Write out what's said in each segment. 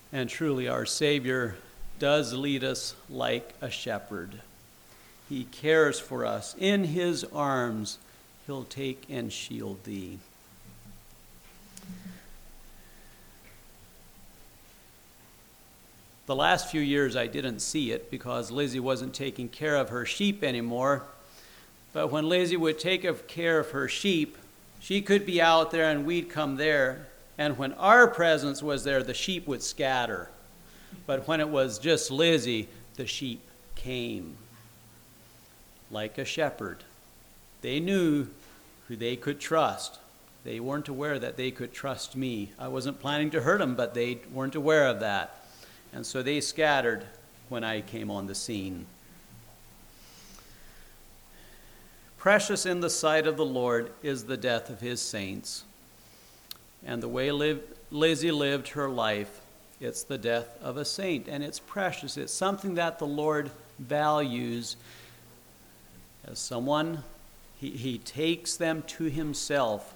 And truly our Savior does lead us like a shepherd. He cares for us. In his arms he'll take and shield thee. The last few years I didn't see it because Lizzie wasn't taking care of her sheep anymore. But when Lizzie would take care of her sheep, she could be out there and we'd come there. And when our presence was there, the sheep would scatter. But when it was just Lizzie, the sheep came. Like a shepherd. They knew who they could trust. They weren't aware that they could trust me. I wasn't planning to hurt them, but they weren't aware of that. And so they scattered when I came on the scene. Precious in the sight of the Lord is the death of his saints. And the way Lizzie lived her life, it's the death of a saint. And it's precious. It's something that the Lord values. As someone, he takes them to himself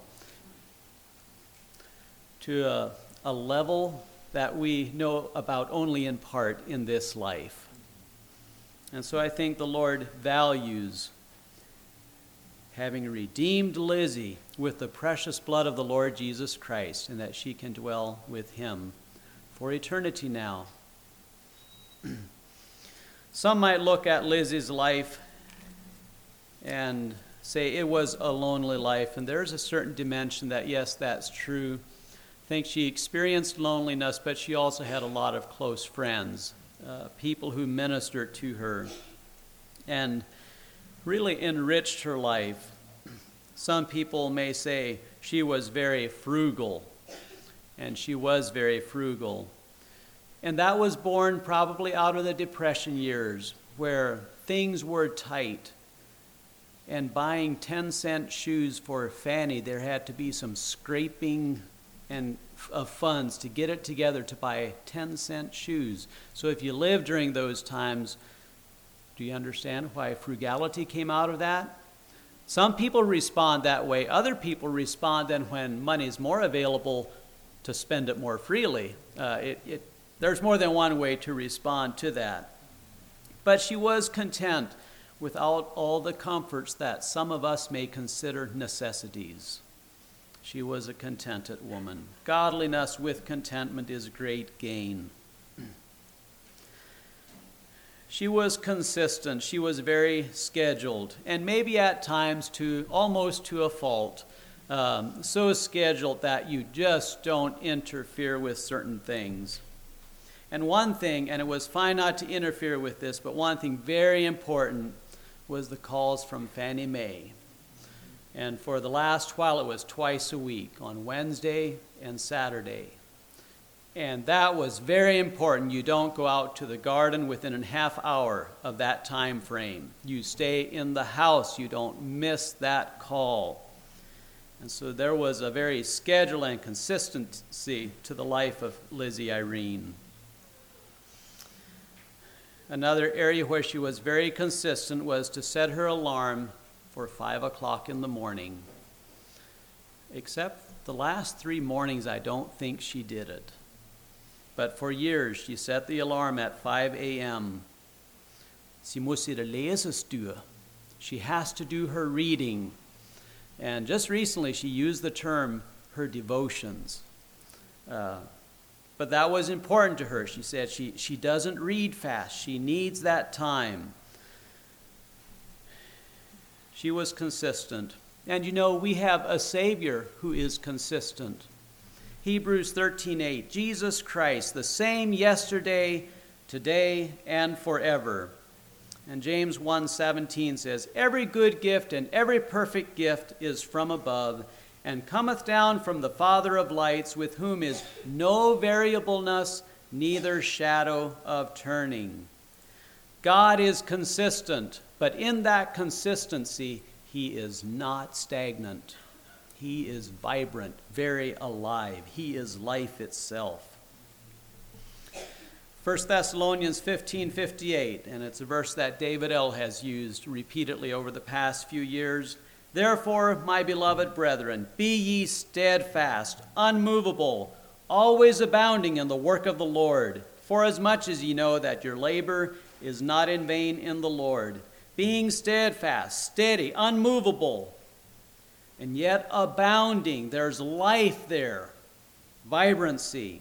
to a level that we know about only in part in this life. And so I think the Lord values having redeemed Lizzie with the precious blood of the Lord Jesus Christ, and that she can dwell with him for eternity now. Some might look at Lizzie's life and say it was a lonely life, and there's a certain dimension that, yes, that's true. I think she experienced loneliness, but she also had a lot of close friends, people who ministered to her and really enriched her life. Some people may say she was very frugal, and she was very frugal. And that was born probably out of the Depression years, where things were tight. And buying 10-cent shoes for Fanny, there had to be some scraping of funds to get it together to buy 10-cent shoes. So if you lived during those times, do you understand why frugality came out of that? Some people respond that way. Other people respond then when money is more available to spend it more freely. There's more than one way to respond to that. But she was content without all the comforts that some of us may consider necessities. She was a contented woman. Godliness with contentment is great gain. She was consistent. She was very scheduled, and maybe at times almost to a fault. So scheduled that you just don't interfere with certain things. And one thing, and it was fine not to interfere with this, but one thing very important was the calls from Fannie Mae. And for the last while, it was twice a week, on Wednesday and Saturday. And that was very important. You don't go out to the garden within a half hour of that time frame. You stay in the house. You don't miss that call. And so there was a very schedule and consistency to the life of Lizzie Irene. Another area where she was very consistent was to set her alarm for 5 o'clock in the morning. Except the last 3 mornings, I don't think she did it. But for years, she set the alarm at 5 a.m. Sie muss ihre Leses tun. She has to do her reading. And just recently, she used the term her devotions. But that was important to her. She said she doesn't read fast. She needs that time. She was consistent. And we have a Savior who is consistent. Hebrews 13:8, Jesus Christ, the same yesterday, today, and forever. And James 1:17 says, every good gift and every perfect gift is from above, and cometh down from the Father of lights, with whom is no variableness, neither shadow of turning. God is consistent, but in that consistency, he is not stagnant. He is vibrant, very alive. He is life itself. 1 Thessalonians 15:58, and it's a verse that David L. has used repeatedly over the past few years. Therefore, my beloved brethren, be ye steadfast, unmovable, always abounding in the work of the Lord, forasmuch as ye know that your labor is not in vain in the Lord, being steadfast, steady, unmovable, and yet abounding. There's life there, vibrancy.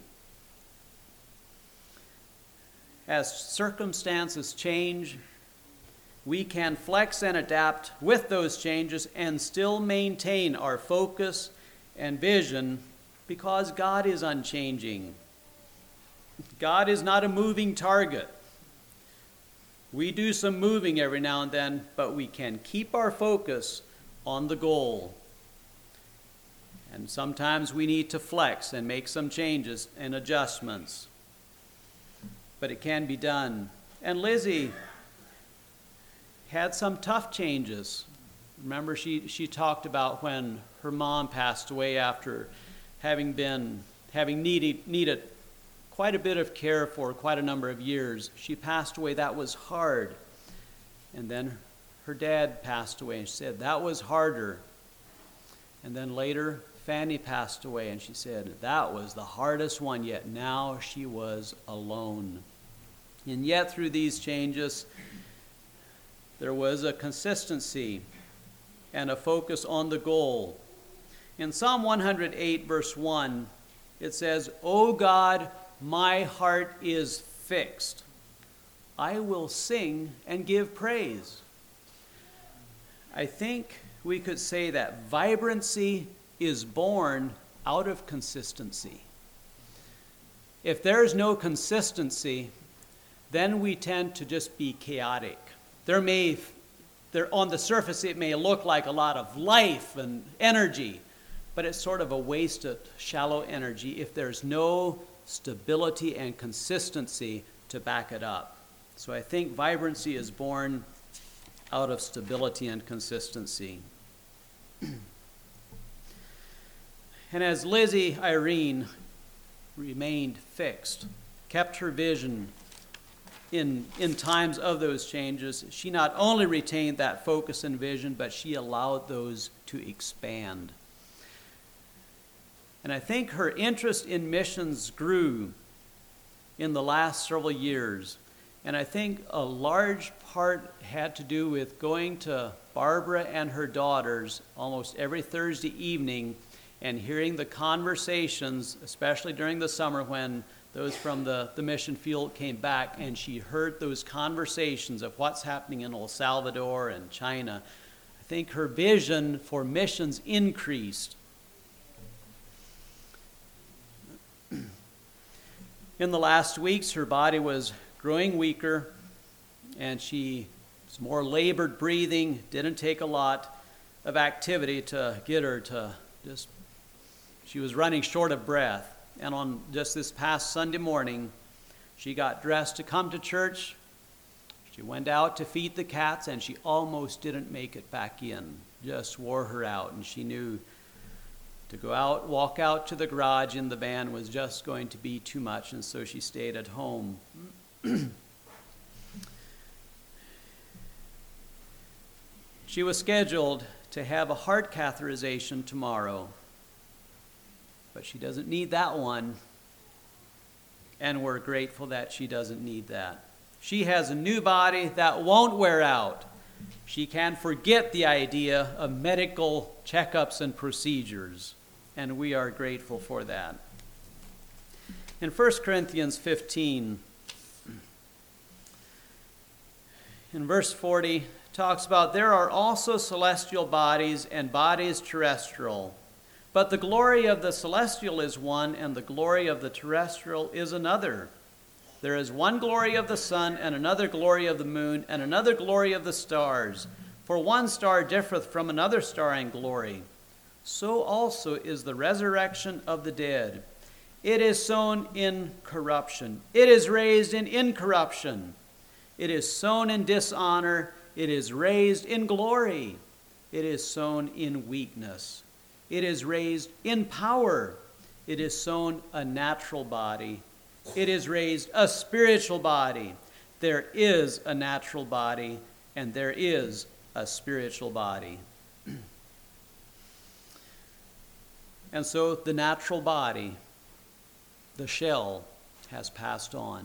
As circumstances change, we can flex and adapt with those changes and still maintain our focus and vision because God is unchanging. God is not a moving target. We do some moving every now and then, but we can keep our focus on the goal. And sometimes we need to flex and make some changes and adjustments. But it can be done. And Lizzie had some tough changes. Remember, she talked about when her mom passed away after having needed quite a bit of care for quite a number of years. She passed away. That was hard. And then her dad passed away, and she said that was harder. And then later, Fanny passed away, and she said that was the hardest one yet. Now she was alone. And yet through these changes, there was a consistency and a focus on the goal. In Psalm 108, verse 1, it says, "O God, my heart is fixed. I will sing and give praise." I think we could say that vibrancy is born out of consistency. If there's no consistency, then we tend to just be chaotic. On the surface, it may look like a lot of life and energy, but it's sort of a wasted, shallow energy if there's no stability and consistency to back it up. So I think vibrancy is born out of stability and consistency. And as Lizzie Irene remained fixed, kept her vision in times of those changes, she not only retained that focus and vision, but she allowed those to expand. And I think her interest in missions grew in the last several years. And I think a large part had to do with going to Barbara and her daughters almost every Thursday evening and hearing the conversations, especially during the summer when those from the mission field came back, and she heard those conversations of what's happening in El Salvador and China. I think her vision for missions increased. In the last weeks, her body was growing weaker, and she was more labored breathing. Didn't take a lot of activity to get her to she was running short of breath. And on just this past Sunday morning, she got dressed to come to church. She went out to feed the cats, and she almost didn't make it back in. Just wore her out, and she knew to go out, walk out to the garage in the van was just going to be too much, and so she stayed at home. She was scheduled to have a heart catheterization tomorrow, but she doesn't need that one, and we're grateful that she doesn't need that. She has a new body that won't wear out. She can forget the idea of medical checkups and procedures, and we are grateful for that. In 1 Corinthians 15, in verse 40, talks about there are also celestial bodies and bodies terrestrial. But the glory of the celestial is one, and the glory of the terrestrial is another. There is one glory of the sun, and another glory of the moon, and another glory of the stars. For one star differeth from another star in glory. So also is the resurrection of the dead. It is sown in corruption. It is raised in incorruption. It is sown in dishonor. It is raised in glory. It is sown in weakness. It is raised in power. It is sown a natural body. It is raised a spiritual body. There is a natural body, and there is a spiritual body. And so the natural body the shell has passed on.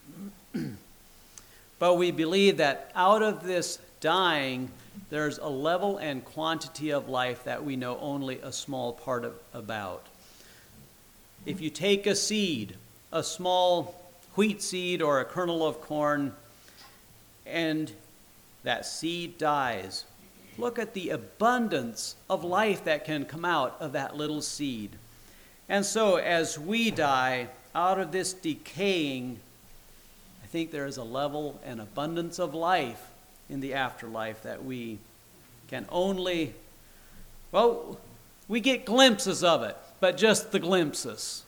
But we believe that out of this dying, there's a level and quantity of life that we know only a small part about. If you take a seed, a small wheat seed or a kernel of corn, and that seed dies, look at the abundance of life that can come out of that little seed. And so as we die, out of this decaying, I think there is a level and abundance of life in the afterlife that we can only, well, we get glimpses of it, but just the glimpses.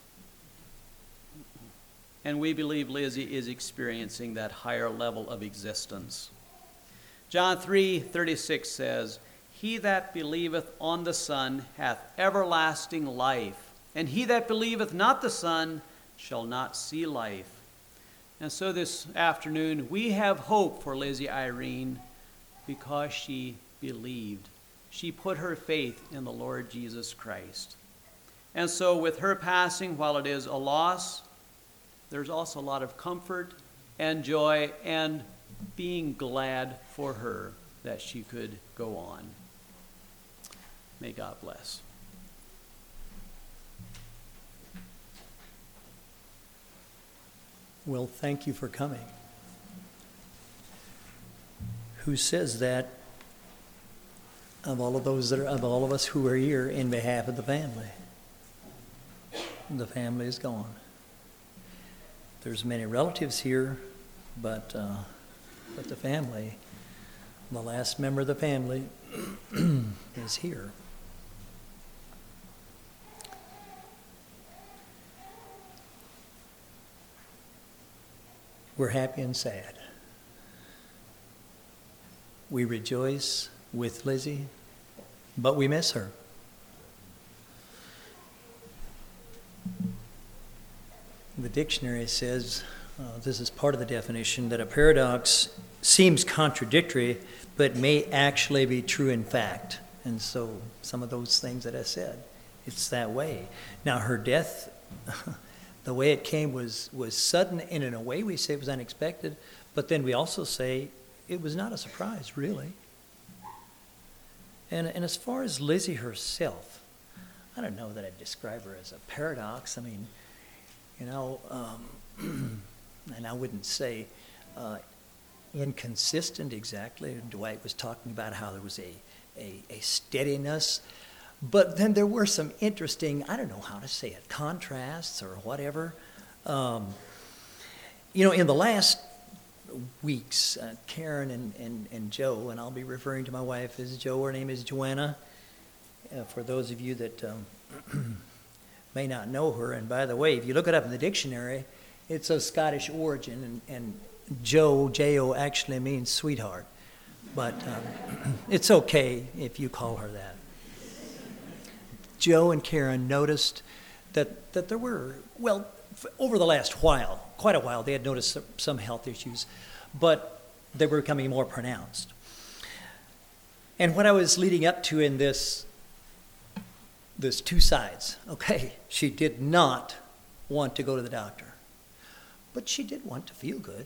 And we believe Lizzie is experiencing that higher level of existence. John 3:36 says, "He that believeth on the Son hath everlasting life, and he that believeth not the Son shall not see life." And so this afternoon, we have hope for Lizzie Irene because she believed. She put her faith in the Lord Jesus Christ. And so with her passing, while it is a loss, there's also a lot of comfort and joy and being glad for her that she could go on. May God bless. Well, thank you for coming. Who says that of all of us who are here in behalf of the family? The family is gone. There's many relatives here, but the family, the last member of the family is here. We're happy and sad. We rejoice with Lizzie, but we miss her. The dictionary says, this is part of the definition, that a paradox seems contradictory, but may actually be true in fact. And so some of those things that I said, it's that way. Now her death, the way it came was sudden, and in a way we say it was unexpected, but then we also say it was not a surprise, really. And as far as Lizzie herself, I don't know that I'd describe her as a paradox. I mean, you know, and I wouldn't say inconsistent exactly. Dwight was talking about how there was a steadiness, but then there were some interesting, I don't know how to say it, contrasts or whatever. You know, in the last weeks, Karen and Joe, and I'll be referring to my wife as Joe, her name is Joanna, for those of you that may not know her. And by the way, if you look it up in the dictionary, it's of Scottish origin, and Joe, J-O, actually means sweetheart. But it's okay if you call her that. Joe and Karen noticed that there were, well, over the last while, quite a while, they had noticed some health issues, but they were becoming more pronounced. And what I was leading up to in this two sides, okay, she did not want to go to the doctor, but she did want to feel good.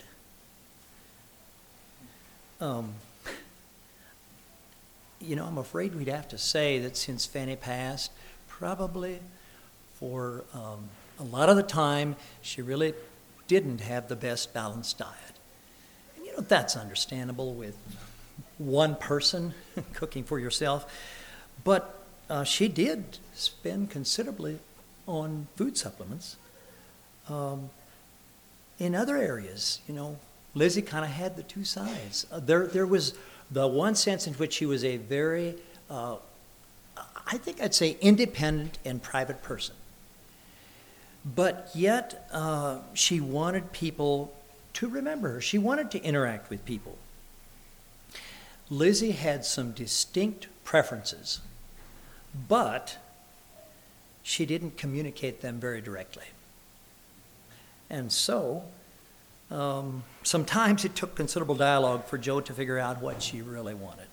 You know, I'm afraid we'd have to say that since Fanny passed, probably for a lot of the time, she really didn't have the best balanced diet. And you know, that's understandable with one person cooking for yourself, but she did spend considerably on food supplements. In other areas, you know, Lizzie kind of had the two sides. There was the one sense in which she was a very, I think I'd say, independent and private person. But yet, she wanted people to remember her. She wanted to interact with people. Lizzie had some distinct preferences, but she didn't communicate them very directly. And so, sometimes it took considerable dialogue for Joe to figure out what she really wanted.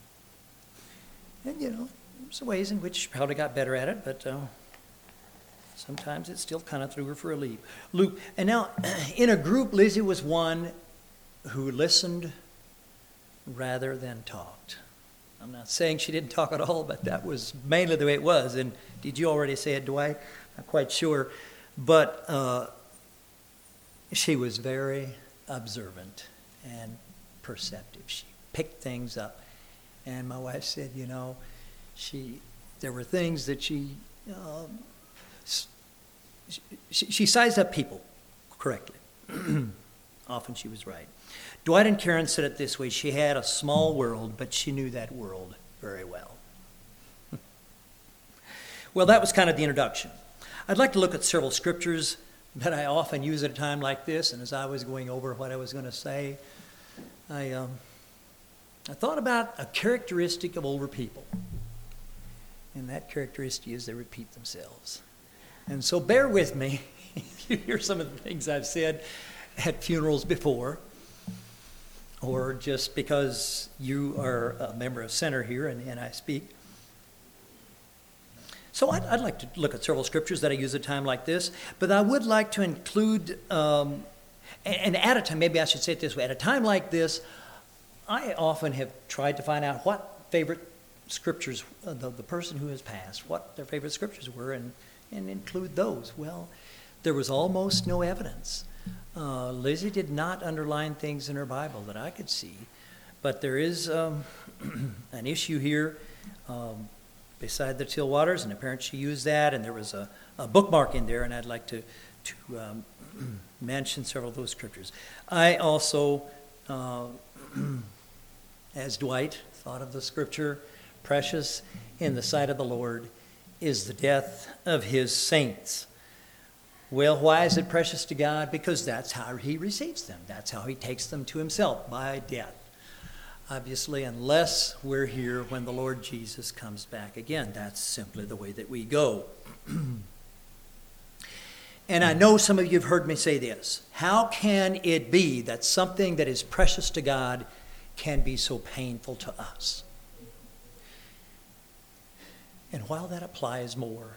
And, you know, there's ways in which she probably got better at it, but Sometimes it still kind of threw her for a loop. And now, in a group, Lizzie was one who listened rather than talked. I'm not saying she didn't talk at all, but that was mainly the way it was. And did you already say it, Dwight? Not quite sure. But she was very observant and perceptive. She picked things up. And my wife said, there were things that she sized up people correctly. Often she was right. Dwight and Karen said it this way: she had a small world, but she knew that world very well. Well, that was kind of the introduction. I'd like to look at several scriptures that I often use at a time like this, and as I was going over what I was going to say, I thought about a characteristic of older people, and that characteristic is they repeat themselves. And so bear with me. You hear some of the things I've said at funerals before, or just because you are a member of Center here and I speak. So I'd like to look at several scriptures that I use at a time like this, but I would like to include, and at a time, maybe I should say it this way, at a time like this, I often have tried to find out what favorite scriptures, the person who has passed, what their favorite scriptures were, and include those. Well, there was almost no evidence. Lizzie did not underline things in her Bible that I could see, but there is an issue here beside the still waters, and apparently she used that, and there was a bookmark in there, and I'd like to mention several of those scriptures. I also, as Dwight, thought of the scripture, precious in the sight of the Lord is the death of his saints. Well, why is it precious to God? Because that's how he receives them. That's how he takes them to himself, by death. Obviously, unless we're here when the Lord Jesus comes back again. That's simply the way that we go. And I know some of you have heard me say this. How can it be that something that is precious to God can be so painful to us? And while that applies more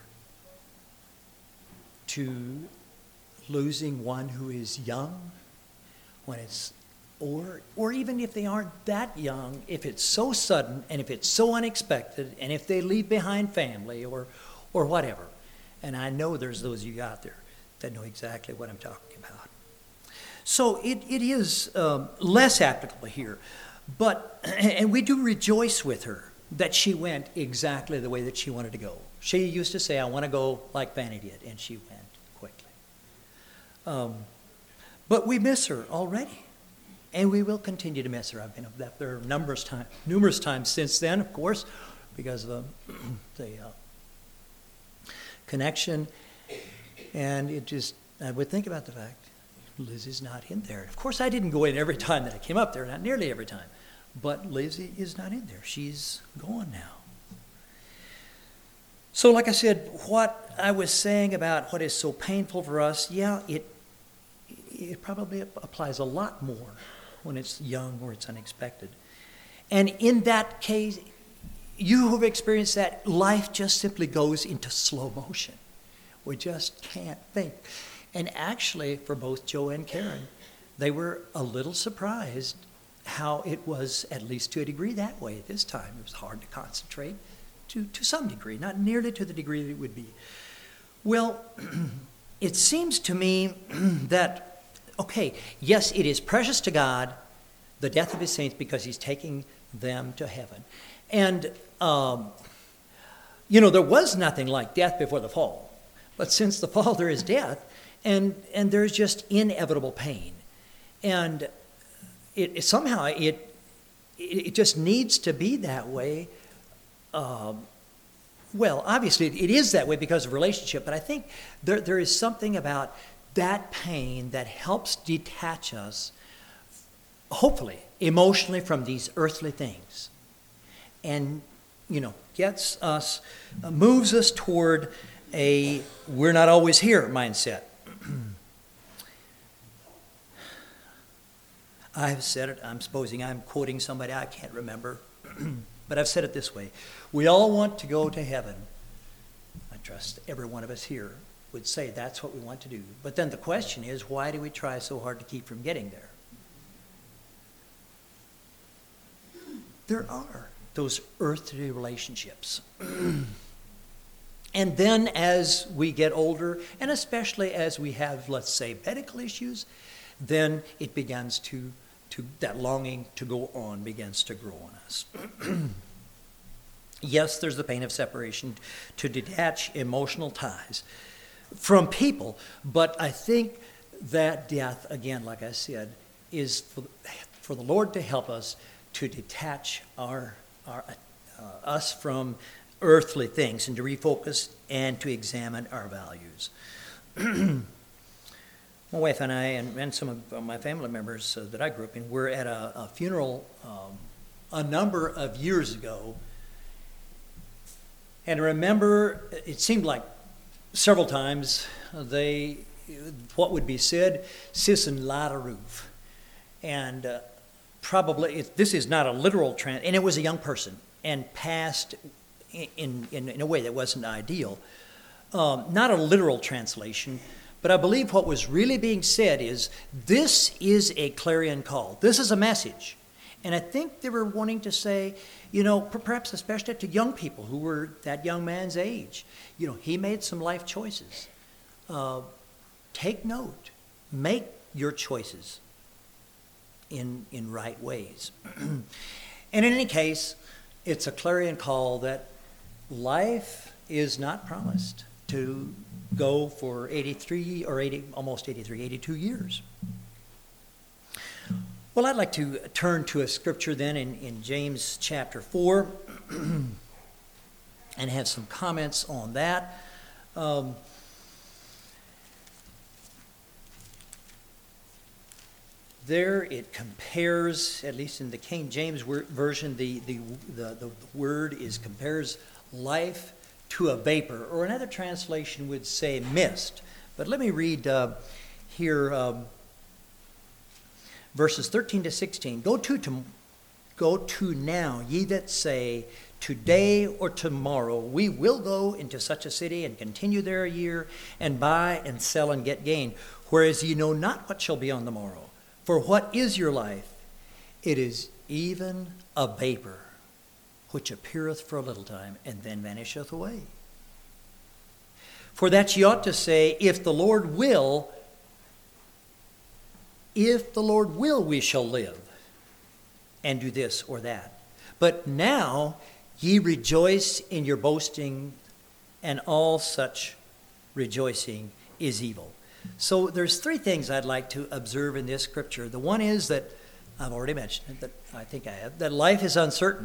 to losing one who is young, when it's or even if they aren't that young, if it's so sudden and if it's so unexpected, and if they leave behind family or whatever. And I know there's those of you out there that know exactly what I'm talking about. So it is less applicable here. And we do rejoice with her that she went exactly the way that she wanted to go. She used to say, I want to go like Fanny did, and she went quickly. But we miss her already, and we will continue to miss her. I've been up there numerous times since then, of course, because of the connection. And I would think about the fact, Lizzie's not in there. Of course, I didn't go in every time that I came up there, not nearly every time. But Lizzie is not in there. She's gone now. So like I said, what I was saying about what is so painful for us, it probably applies a lot more when it's young or it's unexpected. And in that case, you who have experienced that, life just simply goes into slow motion. We just can't think. And actually, for both Joe and Karen, they were a little surprised how it was, at least to a degree, that way at this time. It was hard to concentrate to some degree, not nearly to the degree that it would be. Well, it seems to me that, okay, yes, it is precious to God, the death of his saints, because he's taking them to heaven. And, there was nothing like death before the fall. But since the fall, there is death, and there's just inevitable pain. And it somehow just needs to be that way. Well, obviously it is that way because of relationship, but I think there is something about that pain that helps detach us, hopefully, emotionally from these earthly things. And, gets us, moves us toward a we're not always here mindset. I've said it, I'm supposing I'm quoting somebody, I can't remember, but I've said it this way. We all want to go to heaven. I trust every one of us here would say that's what we want to do. But then the question is, why do we try so hard to keep from getting there? There are those earthly relationships. And then as we get older, and especially as we have, let's say, medical issues, then it begins to that longing to go on begins to grow on us. Yes, there's the pain of separation, to detach emotional ties from people, but I think that death, again, like I said, is for the Lord to help us to detach us from earthly things and to refocus and to examine our values. My wife and I and some of my family members that I grew up in were at a funeral a number of years ago. And I remember it seemed like several times what would be said, "Sis and la roof." And probably, this is not a literal and it was a young person and passed in a way that wasn't ideal. Not a literal translation, but I believe what was really being said is, this is a clarion call. This is a message. And I think they were wanting to say, perhaps especially to young people who were that young man's age, he made some life choices. Take note. Make your choices in right ways. And in any case, it's a clarion call that life is not promised to go for 83 or 82 years. Well, I'd like to turn to a scripture then in James chapter 4 and have some comments on that. There it compares, at least in the King James Version, the word compares life to a vapor, or another translation would say mist. But let me read here verses 13 to 16. Go to now, ye that say, today or tomorrow we will go into such a city and continue there a year, and buy and sell and get gain, whereas ye know not what shall be on the morrow. For what is your life? It is even a vapor, which appeareth for a little time, and then vanisheth away. For that ye ought to say, if the Lord will, we shall live, and do this or that. But now ye rejoice in your boasting, and all such rejoicing is evil. So there's three things I'd like to observe in this scripture. The one is that, I've already mentioned it, that I think I have, that life is uncertain.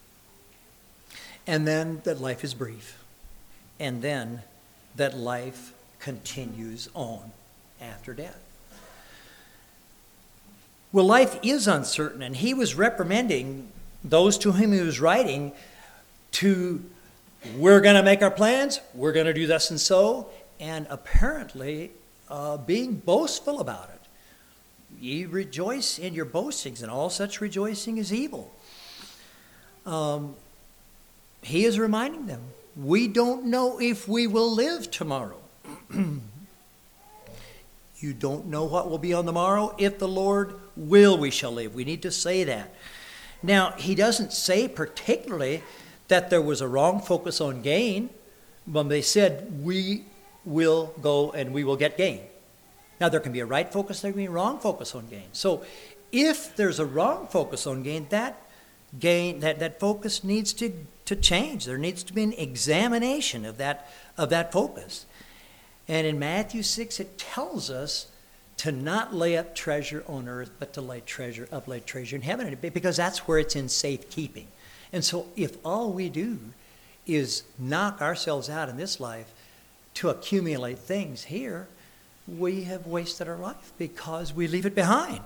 And then that life is brief. And then that life continues on after death. Well, life is uncertain, and he was reprimanding those to whom he was writing we're going to make our plans, we're going to do thus and so, and apparently being boastful about it. Ye rejoice in your boastings, and all such rejoicing is evil. He is reminding them, we don't know if we will live tomorrow. You don't know what will be on the morrow. If the Lord will, we shall live. We need to say that. Now, he doesn't say particularly that there was a wrong focus on gain when they said, we will go and we will get gain. Now, there can be a right focus, there can be a wrong focus on gain. So if there's a wrong focus on gain, that focus needs to change. There needs to be an examination of that focus. And in Matthew 6, it tells us to not lay up treasure on earth, but to lay treasure in heaven, because that's where it's in safekeeping. And so if all we do is knock ourselves out in this life to accumulate things here, we have wasted our life because we leave it behind.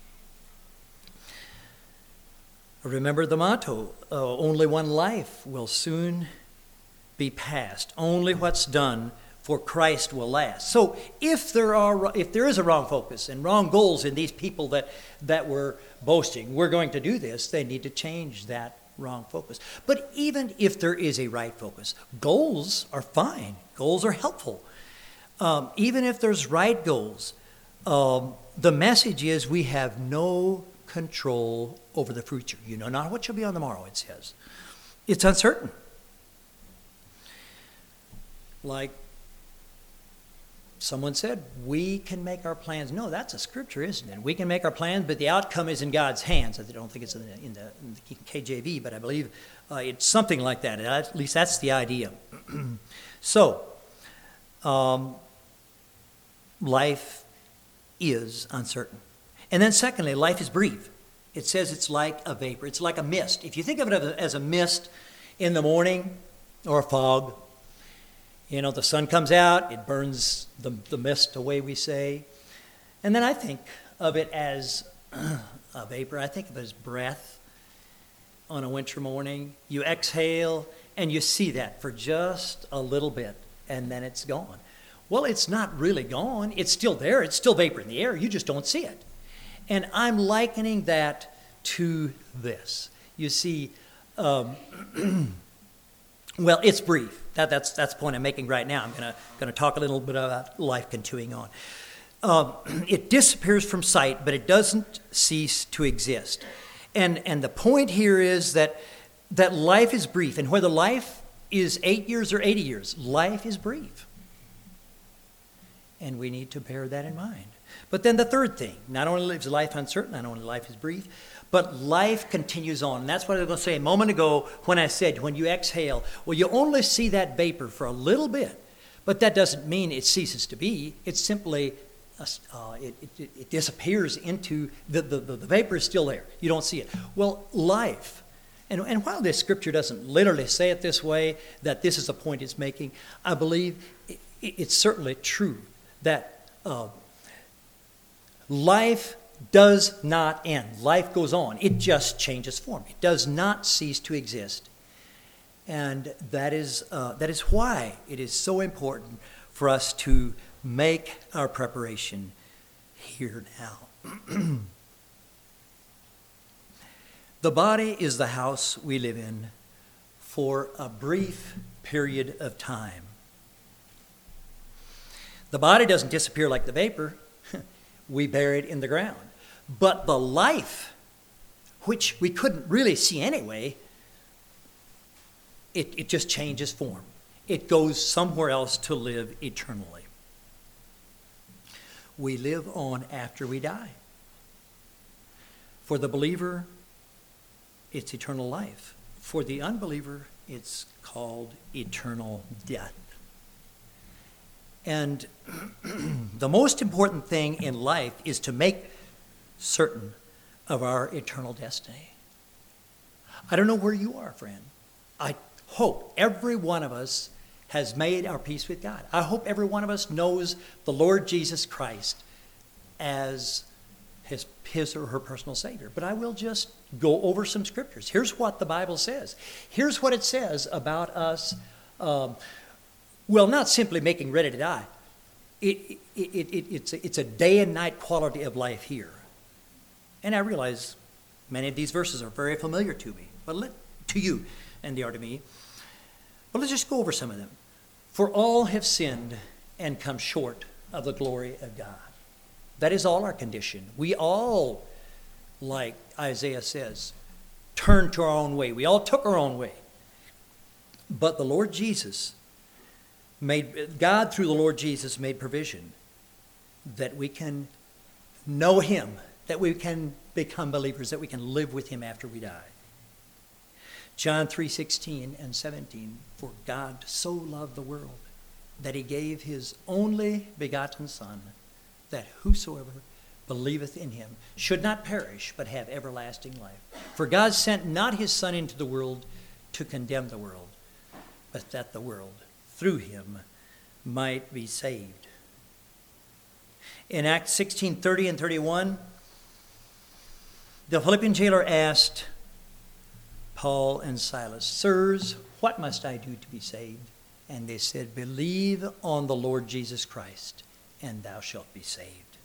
Remember the motto, only one life will soon be passed. Only what's done for Christ will last. So if there is a wrong focus and wrong goals in these people that were boasting, we're going to do this, they need to change that wrong focus. But even if there is a right focus, goals are fine. Goals are helpful. Even if there's right goals, the message is we have no control over the future. You know not what shall be on the morrow, it says. It's uncertain. Like someone said, we can make our plans. No, that's a scripture, isn't it? We can make our plans, but the outcome is in God's hands. I don't think it's in the KJV, but I believe it's something like that. At least that's the idea. So, life is uncertain. And then secondly, life is brief. It says it's like a vapor. It's like a mist. If you think of it as a mist in the morning or a fog, you know, the sun comes out, it burns the mist away, we say. And then I think of it as a vapor. I think of it as breath on a winter morning. You exhale and you see that for just a little bit, and then it's gone. Well, it's not really gone. It's still there. It's still vapor in the air. You just don't see it. And I'm likening that to this. You see, well, it's brief. That's the point I'm making right now. I'm going to talk a little bit about life continuing on. It disappears from sight, but it doesn't cease to exist. And the point here is that life is brief. And whether life is 8 years or 80 years, life is brief. And we need to bear that in mind. But then the third thing, not only is life uncertain, not only life is brief, but life continues on. And that's what I was going to say a moment ago when I said, when you exhale, well, you only see that vapor for a little bit. But that doesn't mean it ceases to be. It's simply, it disappears into, the vapor is still there. You don't see it. Well, life, and while this scripture doesn't literally say it this way, that this is the point it's making, I believe it's certainly true that life does not end. Life goes on. It just changes form. It does not cease to exist. And that is why it is so important for us to make our preparation here now. The body is the house we live in for a brief period of time. The body doesn't disappear like the vapor. We bury it in the ground. But the life, which we couldn't really see anyway, it just changes form. It goes somewhere else to live eternally. We live on after we die. For the believer, it's eternal life. For the unbeliever, it's called eternal death. And the most important thing in life is to make certain of our eternal destiny. I don't know where you are, friend. I hope every one of us has made our peace with God. I hope every one of us knows the Lord Jesus Christ as his or her personal Savior. But I will just go over some scriptures. Here's what the Bible says. Here's what it says about us, not simply making ready to die. It's a day and night quality of life here. And I realize many of these verses are very familiar to me, to you, and they are to me. But let's just go over some of them. For all have sinned and come short of the glory of God. That is all our condition. We all, like Isaiah says, turned to our own way. We all took our own way. But the Lord Jesus God through the Lord Jesus made provision that we can know him, that we can become believers, that we can live with him after we die. John 3:16 and 17, for God so loved the world that he gave his only begotten Son, that whosoever believeth in him should not perish, but have everlasting life. For God sent not his Son into the world to condemn the world, but that the world through him might be saved. In Acts 16:30 and 31, the Philippian jailer asked Paul and Silas, sirs, what must I do to be saved? And they said, believe on the Lord Jesus Christ, and thou shalt be saved.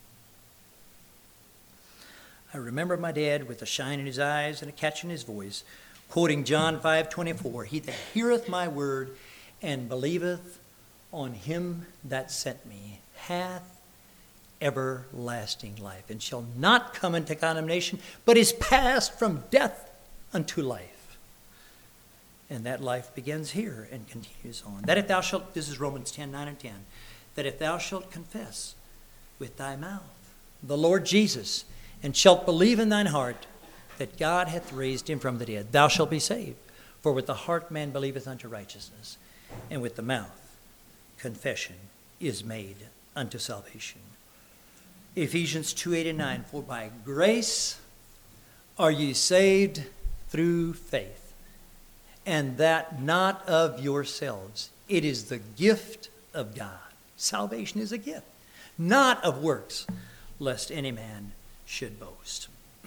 I remember my dad with a shine in his eyes and a catch in his voice, quoting John 5:24, he that heareth my word and believeth on him that sent me hath everlasting life, and shall not come into condemnation, but is passed from death unto life. And that life begins here and continues on. That if thou shalt, this is Romans 10, 9 and 10, that if thou shalt confess with thy mouth the Lord Jesus, and shalt believe in thine heart that God hath raised him from the dead, thou shalt be saved. For with the heart man believeth unto righteousness, and with the mouth confession is made unto salvation. Ephesians 2, 8 and 9, for by grace are ye saved through faith, and that not of yourselves. It is the gift of God. Salvation is a gift, not of works, lest any man should boast.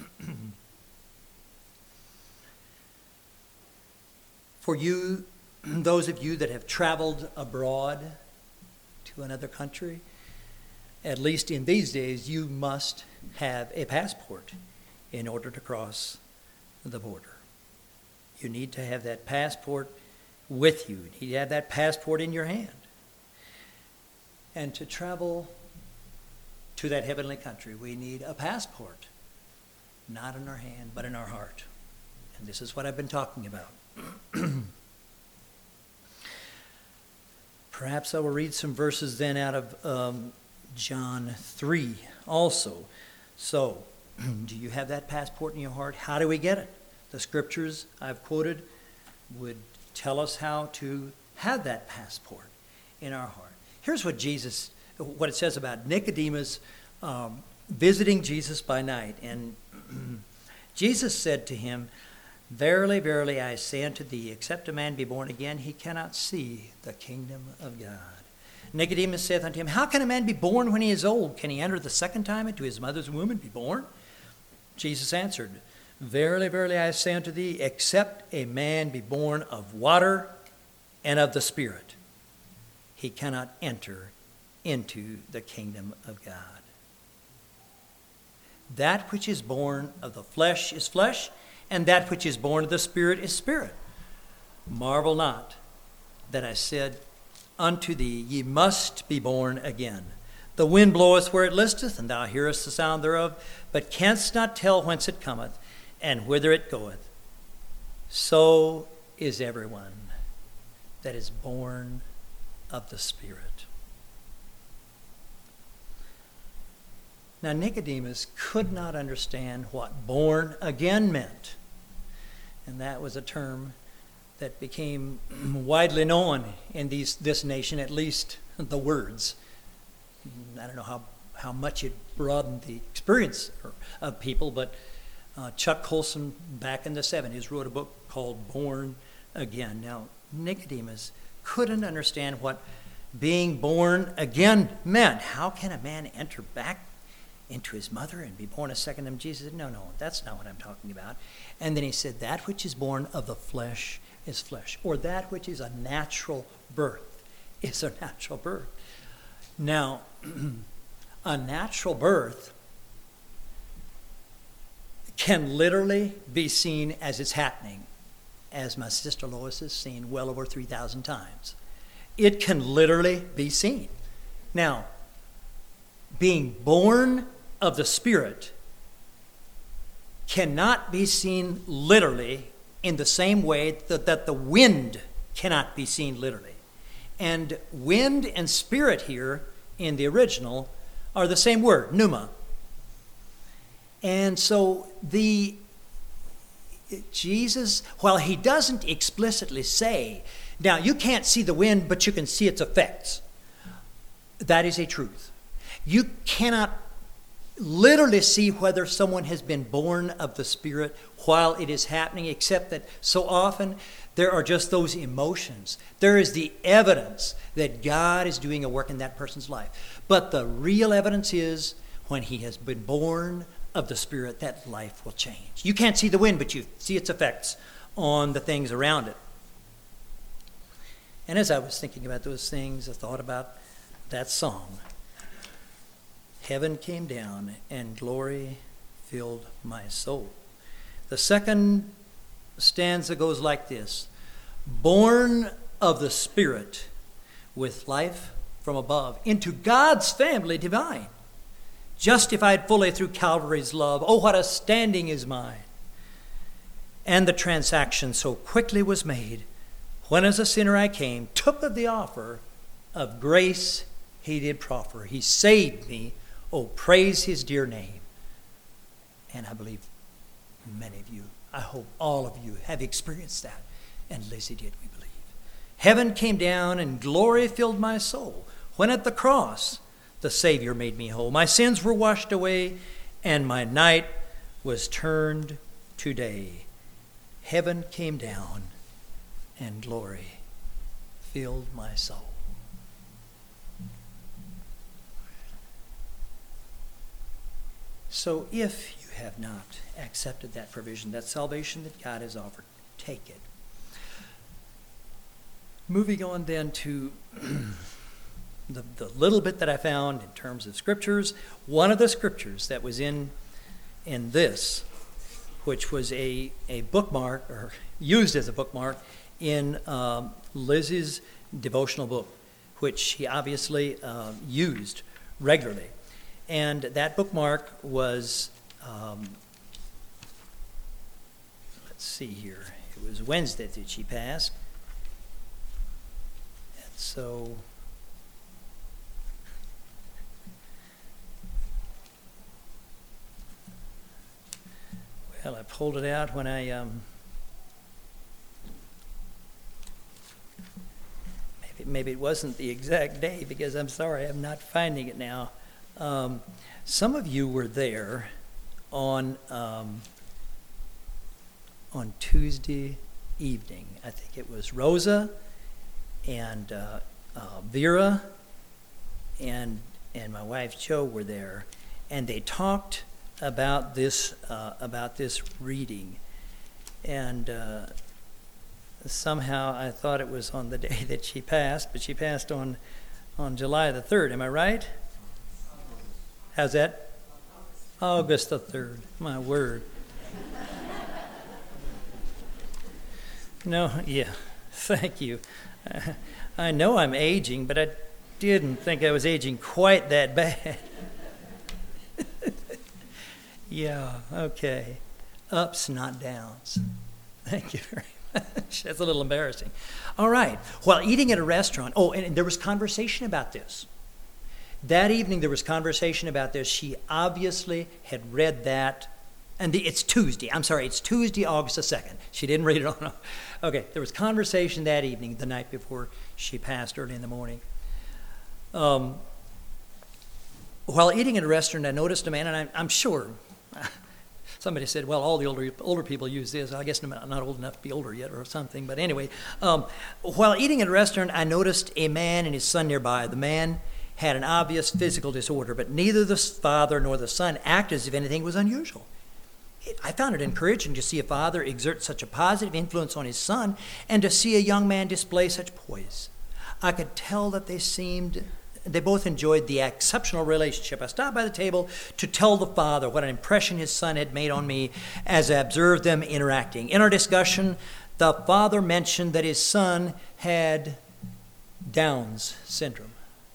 For you, those of you that have traveled abroad to another country, at least in these days, you must have a passport in order to cross the border. You need to have that passport with you. You need to have that passport in your hand. And to travel to that heavenly country, we need a passport, not in our hand, but in our heart. And this is what I've been talking about. Perhaps I will read some verses then out of John 3 also. So, do you have that passport in your heart? How do we get it? The scriptures I've quoted would tell us how to have that passport in our heart. Here's what it says about Nicodemus visiting Jesus by night. And Jesus said to him, Verily, verily, I say unto thee, except a man be born again, he cannot see the kingdom of God. Nicodemus saith unto him, How can a man be born when he is old? Can he enter the second time into his mother's womb and be born? Jesus answered, Verily, verily, I say unto thee, except a man be born of water and of the Spirit, he cannot enter into the kingdom of God. That which is born of the flesh is flesh, and that which is born of the Spirit is spirit. Marvel not that I said unto thee, Ye must be born again. The wind bloweth where it listeth, and thou hearest the sound thereof, but canst not tell whence it cometh, and whither it goeth. So is everyone that is born of the Spirit. Now, Nicodemus could not understand what born again meant. And that was a term that became widely known in this nation, at least the words. I don't know how much it broadened the experience of people, but Chuck Colson, back in the 70s, wrote a book called Born Again. Now, Nicodemus couldn't understand what being born again meant. How can a man enter back into his mother and be born a second time? Jesus said, no, that's not what I'm talking about. And then he said, that which is born of the flesh is flesh, or that which is a natural birth is a natural birth. Now, a natural birth can literally be seen as it's happening, as my sister Lois has seen well over 3,000 times. It can literally be seen. Now, being born of the Spirit cannot be seen literally in the same way that the wind cannot be seen literally. And wind and spirit here in the original are the same word, pneuma. And so Jesus, while he doesn't explicitly say, now you can't see the wind, but you can see its effects. That is a truth. You cannot literally see whether someone has been born of the Spirit while it is happening, except that so often there are just those emotions. There is the evidence that God is doing a work in that person's life. But the real evidence is when he has been born of the Spirit, that life will change. You can't see the wind, but you see its effects on the things around it. And as I was thinking about those things, I thought about that song. Heaven came down and glory filled my soul. The second stanza goes like this. Born of the Spirit, with life from above into God's family divine. Justified fully through Calvary's love, oh, what a standing is mine. And the transaction so quickly was made, when as a sinner I came, took of the offer of grace he did proffer. He saved me, oh, praise his dear name. And I believe many of you, I hope all of you have experienced that. And Lizzie did, we believe. Heaven came down and glory filled my soul, when at the cross the Savior made me whole. My sins were washed away, and my night was turned to day. Heaven came down, and glory filled my soul. So if you have not accepted that provision, that salvation that God has offered, take it. Moving on then to the little bit that I found in terms of scriptures. One of the scriptures that was in this, which was a bookmark, or used as a bookmark in Lizzie's devotional book, which she obviously used regularly. And that bookmark was, let's see here, it was Wednesday that she passed. And so, well, I pulled it out when I, maybe it wasn't the exact day, because I'm sorry, I'm not finding it now. Some of you were there on Tuesday evening. I think it was Rosa and Vera and my wife Jo were there, and they talked about this reading. And somehow I thought it was on the day that she passed, but she passed on July the 3rd. Am I right? How's that? August the 3rd. My word. No, yeah. Thank you. I know I'm aging, but I didn't think I was aging quite that bad. Yeah, okay. Ups, not downs. Thank you very much. That's a little embarrassing. All right. While eating at a restaurant, and there was conversation about this. That evening there was conversation about this. She obviously had read that. And it's Tuesday. I'm sorry, it's Tuesday, August the 2nd. She didn't read it on. Okay, there was conversation that evening, the night before she passed, early in the morning. While eating at a restaurant, I noticed a man, and I'm sure, somebody said, well, all the older people use this. I guess I'm not old enough to be older yet or something. But anyway, while eating at a restaurant, I noticed a man and his son nearby. The man had an obvious physical disorder, but neither the father nor the son acted as if anything was unusual. I found it encouraging to see a father exert such a positive influence on his son and to see a young man display such poise. I could tell that they both enjoyed the exceptional relationship. I stopped by the table to tell the father what an impression his son had made on me as I observed them interacting. In our discussion, the father mentioned that his son had Down's syndrome.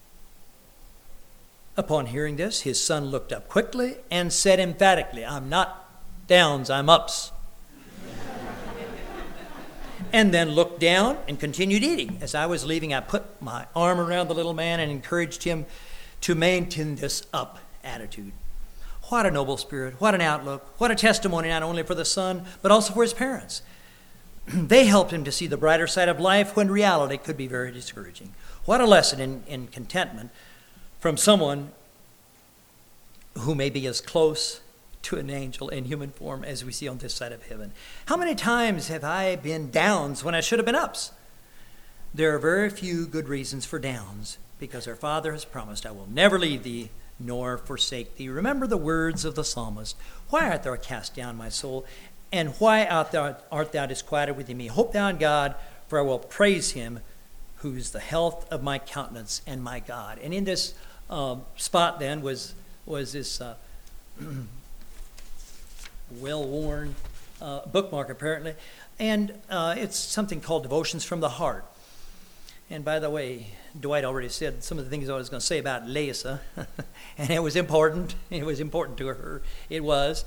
Upon hearing this, his son looked up quickly and said emphatically, "I'm not Downs, I'm Ups." And then looked down and continued eating. As I was leaving, I put my arm around the little man and encouraged him to maintain this up attitude. What a noble spirit, what an outlook, what a testimony not only for the son, but also for his parents. They helped him to see the brighter side of life when reality could be very discouraging. What a lesson in contentment from someone who may be as close to an angel in human form as we see on this side of heaven. How many times have I been Downs when I should have been Ups? There are very few good reasons for Downs, because our Father has promised, "I will never leave thee nor forsake thee." Remember the words of the psalmist, "Why art thou cast down, my soul? And why art thou disquieted within me? Hope thou in God, for I will praise him, who is the health of my countenance and my God." And in this spot then was this well-worn bookmark apparently, and it's something called Devotions from the Heart. And by the way, Dwight already said some of the things I was going to say about Lisa, and it was important. It was important to her. It was.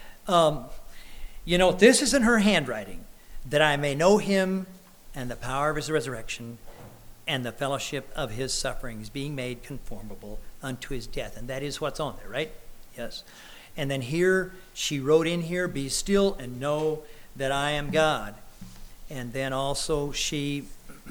This is in her handwriting, that I may know him and the power of his resurrection and the fellowship of his sufferings, being made conformable unto his death. And that is what's on there, right? Yes. And then here, she wrote in here, be still and know that I am God. And then also she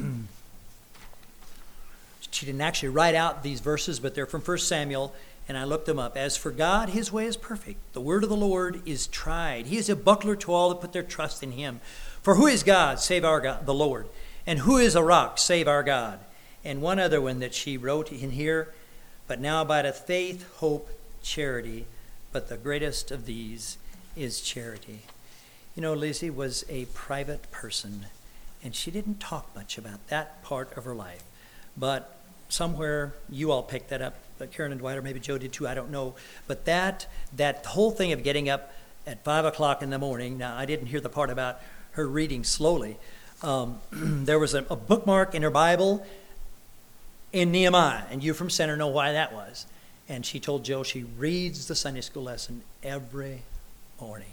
didn't actually write out these verses, but they're from 1 Samuel, and I looked them up. As for God, his way is perfect. The word of the Lord is tried. He is a buckler to all that put their trust in him. For who is God, save our God, the Lord? And who is a rock, save our God? And one other one that she wrote in here, but now abideth faith, hope, charity, but the greatest of these is charity. Lizzie was a private person, and she didn't talk much about that part of her life. But somewhere you all picked that up, Karen and Dwight, or maybe Joe did too, I don't know. But that whole thing of getting up at 5 o'clock in the morning, now I didn't hear the part about her reading slowly. There was a bookmark in her Bible in Nehemiah, and you from Center know why that was. And she told Joe she reads the Sunday school lesson every morning.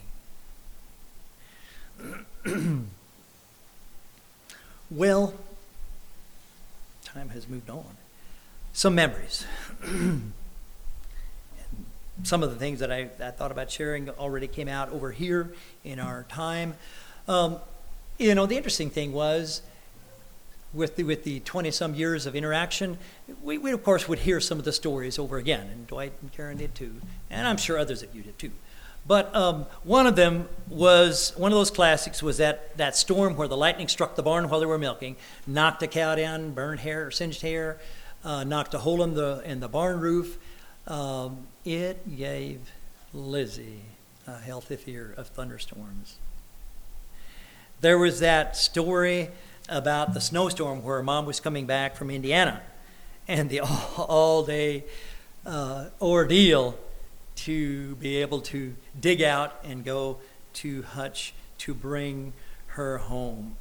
Well, time has moved on. Some memories. Some of the things that I thought about sharing already came out over here in our time. The interesting thing was, with the 20-some years of interaction, we of course would hear some of the stories over again, and Dwight and Karen did too, and I'm sure others of you did too. But one of them was, one of those classics was that storm where the lightning struck the barn while they were milking, knocked a cow down, burned hair, singed hair, knocked a hole in the barn roof. It gave Lizzie a healthy fear of thunderstorms. There was that story about the snowstorm where Mom was coming back from Indiana, and the all-day ordeal to be able to dig out and go to Hutch to bring her home.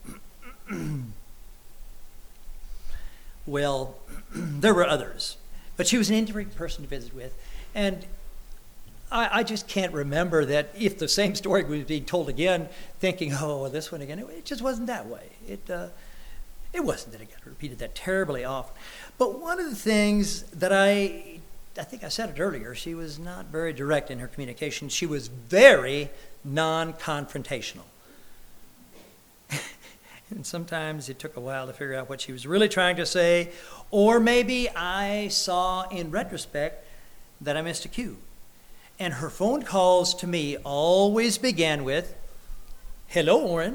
Well, there were others, but she was an interesting person to visit with, and I just can't remember that if the same story was being told again, thinking, oh, this one again. It just wasn't that way. It wasn't that it got repeated that terribly often. But one of the things that I think I said it earlier, she was not very direct in her communication. She was very non-confrontational. And sometimes it took a while to figure out what she was really trying to say, or maybe I saw in retrospect that I missed a cue. And her phone calls to me always began with, "Hello, Orrin."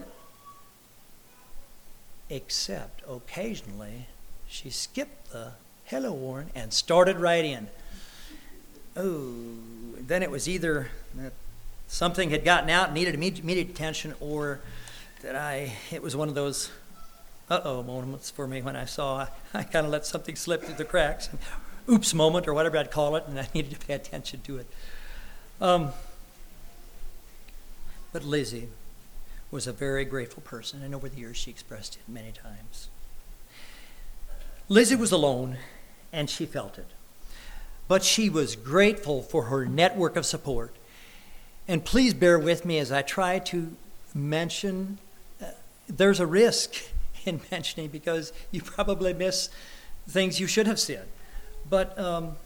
Except occasionally she skipped the "Hello, Orrin" and started right in. Oh, then it was either that something had gotten out, needed immediate attention, or that it was one of those uh-oh moments for me when I saw I kind of let something slip through the cracks. Oops moment, or whatever I'd call it, and I needed to pay attention to it. But Lizzie was a very grateful person, and over the years she expressed it many times. Lizzie was alone, and she felt it. But she was grateful for her network of support. And please bear with me as I try to mention, there's a risk in mentioning because you probably miss things you should have said. But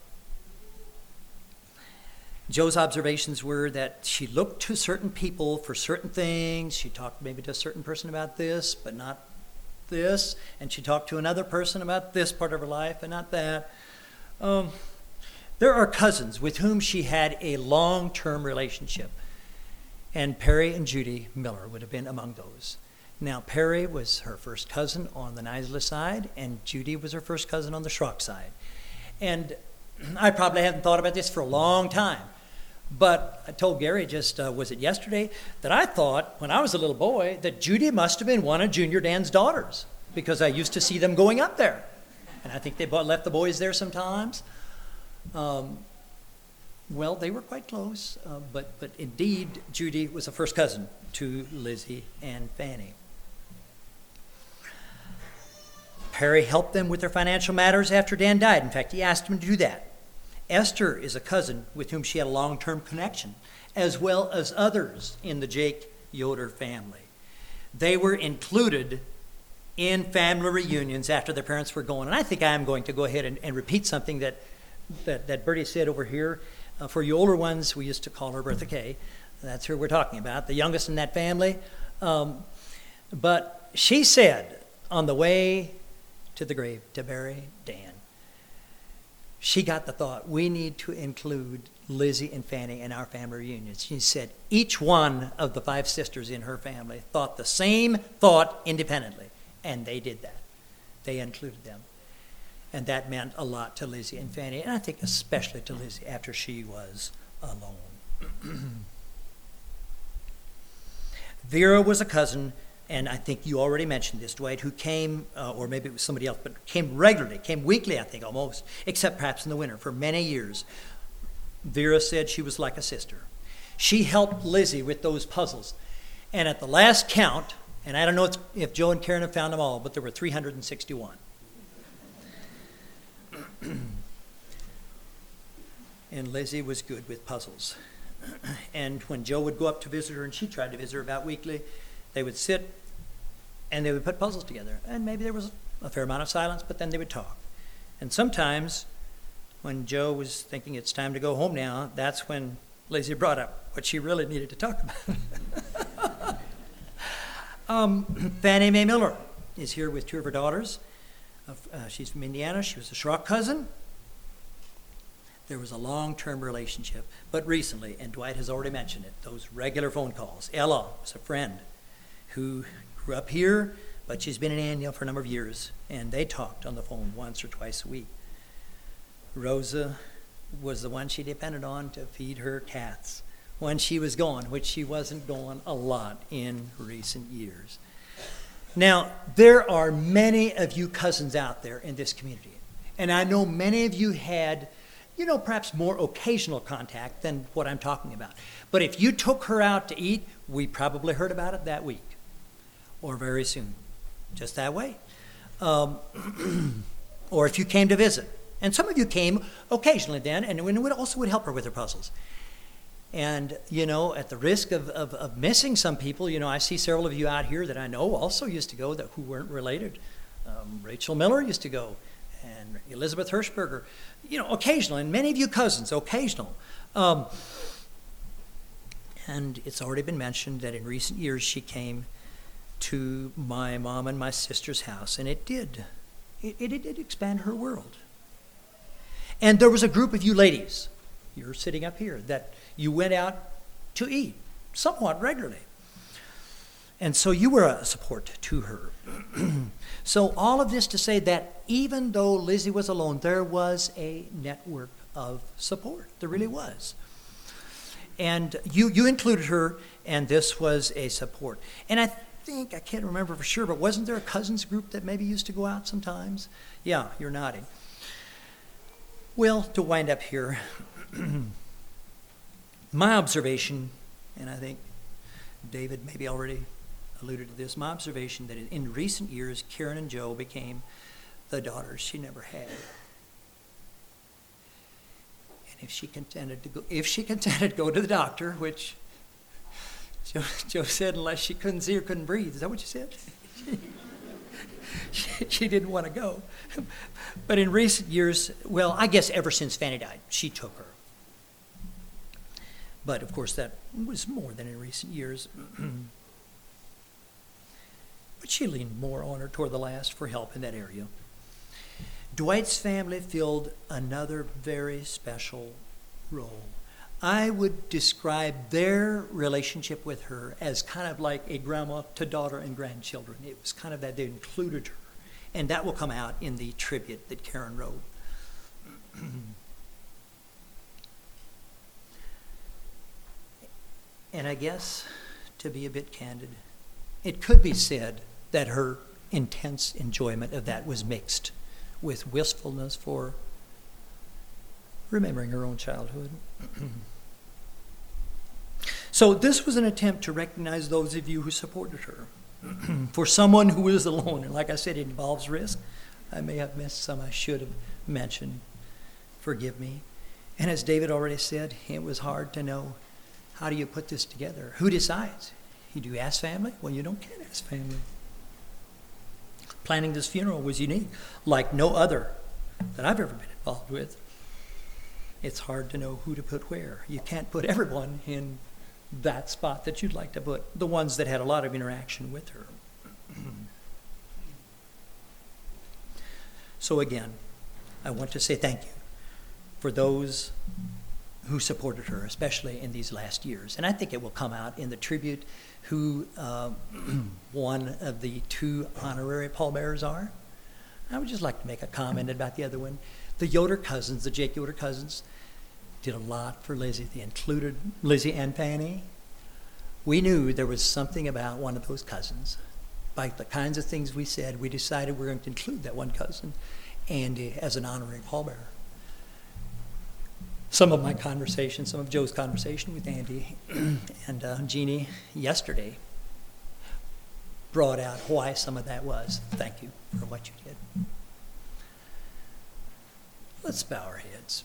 Joe's observations were that she looked to certain people for certain things. She talked maybe to a certain person about this, but not this. And she talked to another person about this part of her life and not that. There are cousins with whom she had a long-term relationship. And Perry and Judy Miller would have been among those. Now, Perry was her first cousin on the Nisla side, and Judy was her first cousin on the Schrock side. And I probably hadn't thought about this for a long time. But I told Gary just, was it yesterday, that I thought when I was a little boy that Judy must have been one of Junior Dan's daughters because I used to see them going up there. And I think they left the boys there sometimes. Well, they were quite close, but indeed Judy was a first cousin to Lizzie and Fanny. Harry helped them with their financial matters after Dan died. In fact, he asked him to do that. Esther is a cousin with whom she had a long-term connection, as well as others in the Jake Yoder family. They were included in family reunions after their parents were gone. And I think I am going to go ahead and repeat something that Bertie said over here. For you older ones, we used to call her Bertha Kay. That's who we're talking about, the youngest in that family. But she said on the way to the grave to bury Dan, she got the thought, we need to include Lizzie and Fanny in our family reunions. She said each one of the 5 sisters in her family thought the same thought independently, and they did that. They included them. And that meant a lot to Lizzie and Fanny, and I think especially to Lizzie after she was alone. Vera was a cousin, and I think you already mentioned this, Dwight, who came, or maybe it was somebody else, but came regularly, came weekly, I think, almost, except perhaps in the winter, for many years. Vera said she was like a sister. She helped Lizzie with those puzzles. And at the last count, and I don't know if Joe and Karen have found them all, but there were 361. And Lizzie was good with puzzles. And when Joe would go up to visit her, and she tried to visit her about weekly, they would sit and they would put puzzles together. And maybe there was a fair amount of silence, but then they would talk. And sometimes when Joe was thinking it's time to go home now, that's when Lizzie brought up what she really needed to talk about. Fannie Mae Miller is here with 2 of her daughters. She's from Indiana. She was a Schrock cousin. There was a long-term relationship, but recently, and Dwight has already mentioned it, those regular phone calls. Ella was a friend who grew up here, but she's been in Aniel for a number of years, and they talked on the phone once or twice a week. Rosa was the one she depended on to feed her cats when she was gone, which she wasn't gone a lot in recent years. Now, there are many of you cousins out there in this community, and I know many of you had, perhaps more occasional contact than what I'm talking about. But if you took her out to eat, we probably heard about it that week or very soon, just that way. Or if you came to visit. And some of you came occasionally then, and it also would help her with her puzzles. And, at the risk of missing some people, I see several of you out here that I know also used to go who weren't related. Rachel Miller used to go, and Elizabeth Hirschberger, occasional, and many of you cousins, occasional. And it's already been mentioned that in recent years she came to my mom and my sister's house, and it did expand her world. And there was a group of you ladies, you're sitting up here, that you went out to eat somewhat regularly. And so you were a support to her. So all of this to say that even though Lizzie was alone, there was a network of support. There really was. And you included her, and this was a support. And I can't remember for sure, but wasn't there a cousins group that maybe used to go out sometimes? Yeah, you're nodding. Well, to wind up here, my observation, and I think David maybe already alluded to this, my observation that in recent years, Karen and Joe became the daughters she never had. And if she contended to go to the doctor, which Joe said unless she couldn't see or couldn't breathe, is that what you said? She didn't want to go. But in recent years, well, I guess ever since Fanny died, she took her. But of course that was more than in recent years. But she leaned more on her toward the last for help in that area. Dwight's family filled another very special role. I would describe their relationship with her as kind of like a grandma to daughter and grandchildren. It was kind of that they included her. And that will come out in the tribute that Karen wrote. And I guess, to be a bit candid, it could be said that her intense enjoyment of that was mixed with wistfulness for remembering her own childhood. So this was an attempt to recognize those of you who supported her. For someone who is alone, and like I said, it involves risk, I may have missed some I should have mentioned. Forgive me. And as David already said, it was hard to know, how do you put this together? Who decides? Do you ask family? Well, you don't can't ask family. Planning this funeral was unique, like no other that I've ever been involved with. It's hard to know who to put where. You can't put everyone in that spot that you'd like to put, the ones that had a lot of interaction with her. So again, I want to say thank you for those who supported her, especially in these last years. And I think it will come out in the tribute who one of the 2 honorary pallbearers are. I would just like to make a comment about the other one. The Yoder cousins, the Jake Yoder cousins, did a lot for Lizzie. They included Lizzie and Fanny. We knew there was something about one of those cousins. By the kinds of things we said, we decided we were going to include that one cousin, Andy, as an honorary pallbearer. Some of my conversation, some of Joe's conversation with Andy and Jeannie yesterday brought out why some of that was. Thank you for what you did. Let's bow our heads.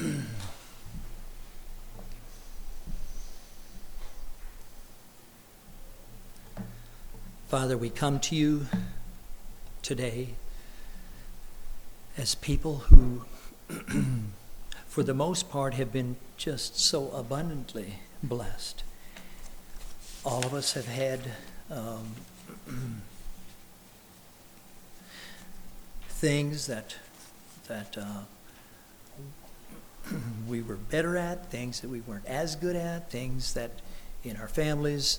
Father, we come to you today as people who for the most part have been just so abundantly blessed. All of us have had things that we were better at, things that we weren't as good at, things that in our families,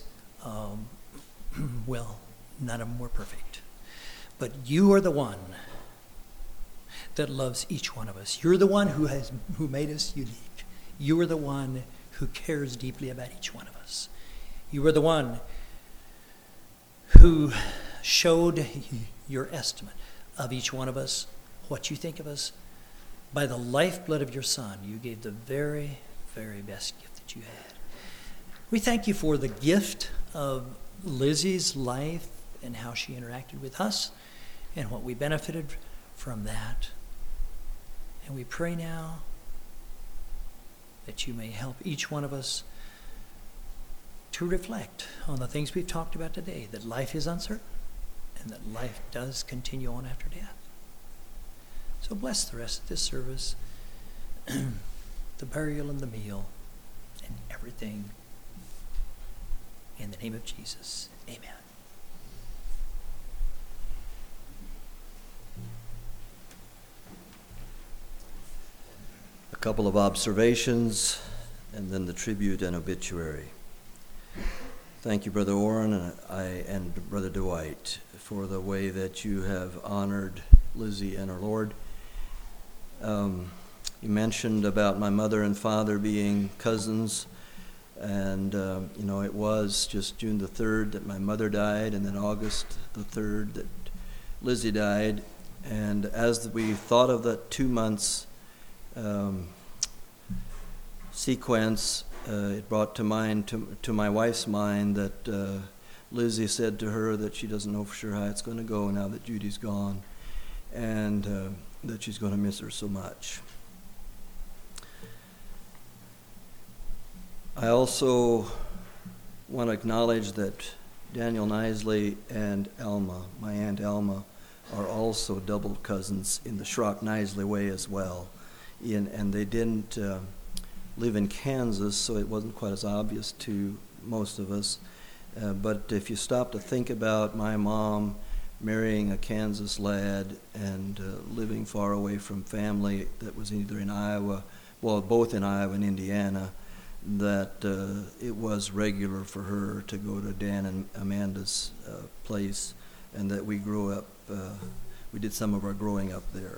well, none of them were perfect. But you are the one that loves each one of us. You're the one who made us unique. You are the one who cares deeply about each one of us. You are the one who showed your estimate of each one of us, what you think of us. By the lifeblood of your Son, you gave the very, very best gift that you had. We thank you for the gift of Lizzie's life and how she interacted with us and what we benefited from that. And we pray now that you may help each one of us to reflect on the things we've talked about today, that life is uncertain and that life does continue on after death. So bless the rest of this service, the burial and the meal, and everything. In the name of Jesus, amen. A couple of observations, and then the tribute and obituary. Thank you, Brother Orrin and Brother Dwight, for the way that you have honored Lizzie and her Lord. You mentioned about my mother and father being cousins, and it was just June the 3rd that my mother died, and then August the 3rd that Lizzie died. And as we thought of that 2 months sequence, it brought to my wife's mind that Lizzie said to her that she doesn't know for sure how it's going to go now that Judy's gone, and that she's going to miss her so much. I also want to acknowledge that Daniel Knisley and Alma, my Aunt Alma, are also double cousins in the Schrock Knisley way as well. And they didn't live in Kansas, so it wasn't quite as obvious to most of us. But if you stop to think about my mom marrying a Kansas lad and living far away from family that was either in Iowa, well, both in Iowa and Indiana, that it was regular for her to go to Dan and Amanda's place, and that we grew up, we did some of our growing up there.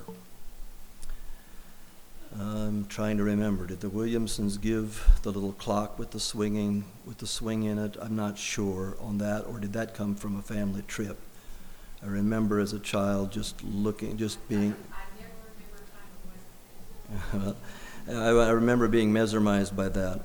I'm trying to remember, did the Williamsons give the little clock with the swing in it? I'm not sure on that, or did that come from a family trip? I remember as a child just being... I remember being mesmerized by that.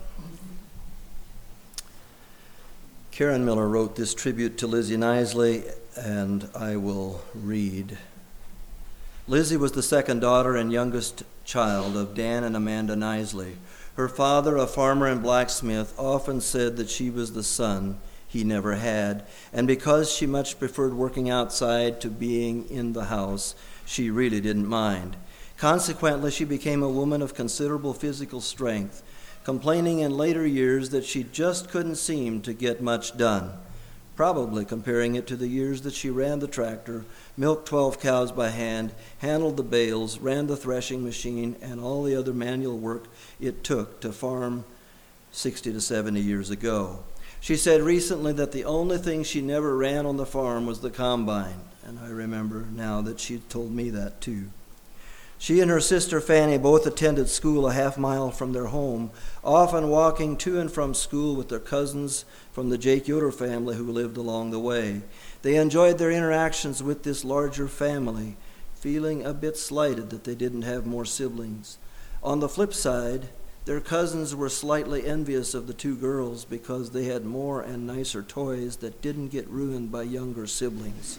Karen Miller wrote this tribute to Lizzie Knisley, and I will read. Lizzie was the second daughter and youngest child of Dan and Amanda Nisley. Her father, a farmer and blacksmith, often said that she was the son he never had, and because she much preferred working outside to being in the house, she really didn't mind. Consequently, she became a woman of considerable physical strength, complaining in later years that she just couldn't seem to get much done, probably comparing it to the years that she ran the tractor, milked 12 cows by hand, handled the bales, ran the threshing machine, and all the other manual work it took to farm 60 to 70 years ago. She said recently that the only thing she never ran on the farm was the combine, and I remember now that she told me that too. She and her sister Fanny both attended school a half mile from their home, often walking to and from school with their cousins from the Jake Yoder family who lived along the way. They enjoyed their interactions with this larger family, feeling a bit slighted that they didn't have more siblings. On the flip side, their cousins were slightly envious of the two girls because they had more and nicer toys that didn't get ruined by younger siblings.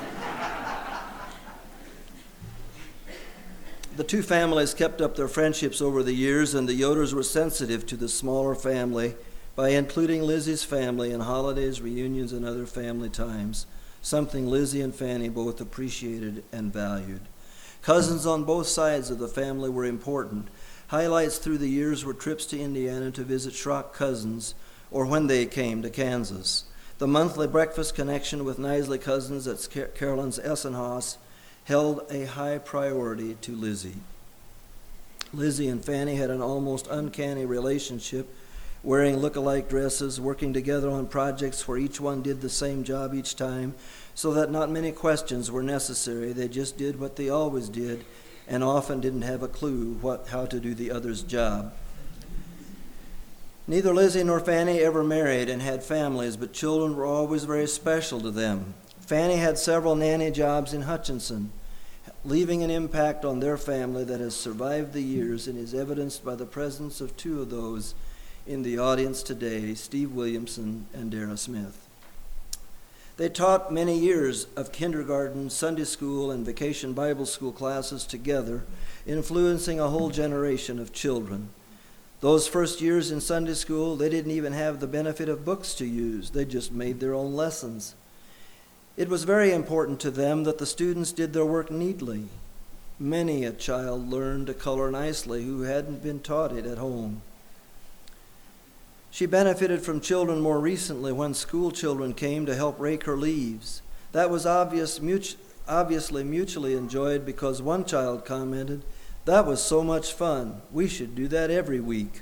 The two families kept up their friendships over the years, and the Yoders were sensitive to the smaller family by including Lizzie's family in holidays, reunions, and other family times, something Lizzie and Fanny both appreciated and valued. Cousins on both sides of the family were important. Highlights through the years were trips to Indiana to visit Schrock cousins, or when they came to Kansas. The monthly breakfast connection with Nisley cousins at Carolyn's Essenhaus held a high priority to Lizzie. Lizzie and Fanny had an almost uncanny relationship, wearing look-alike dresses, working together on projects where each one did the same job each time, so that not many questions were necessary. They just did what they always did, and often didn't have a clue how to do the other's job. Neither Lizzie nor Fanny ever married and had families, but children were always very special to them. Fanny had several nanny jobs in Hutchinson, leaving an impact on their family that has survived the years and is evidenced by the presence of two of those in the audience today, Steve Williamson and Dara Smith. They taught many years of kindergarten, Sunday school, and vacation Bible school classes together, influencing a whole generation of children. Those first years in Sunday school, they didn't even have the benefit of books to use. They just made their own lessons. It was very important to them that the students did their work neatly. Many a child learned to color nicely who hadn't been taught it at home. She benefited from children more recently when school children came to help rake her leaves. That was obviously mutually enjoyed because one child commented, "That was so much fun. We should do that every week."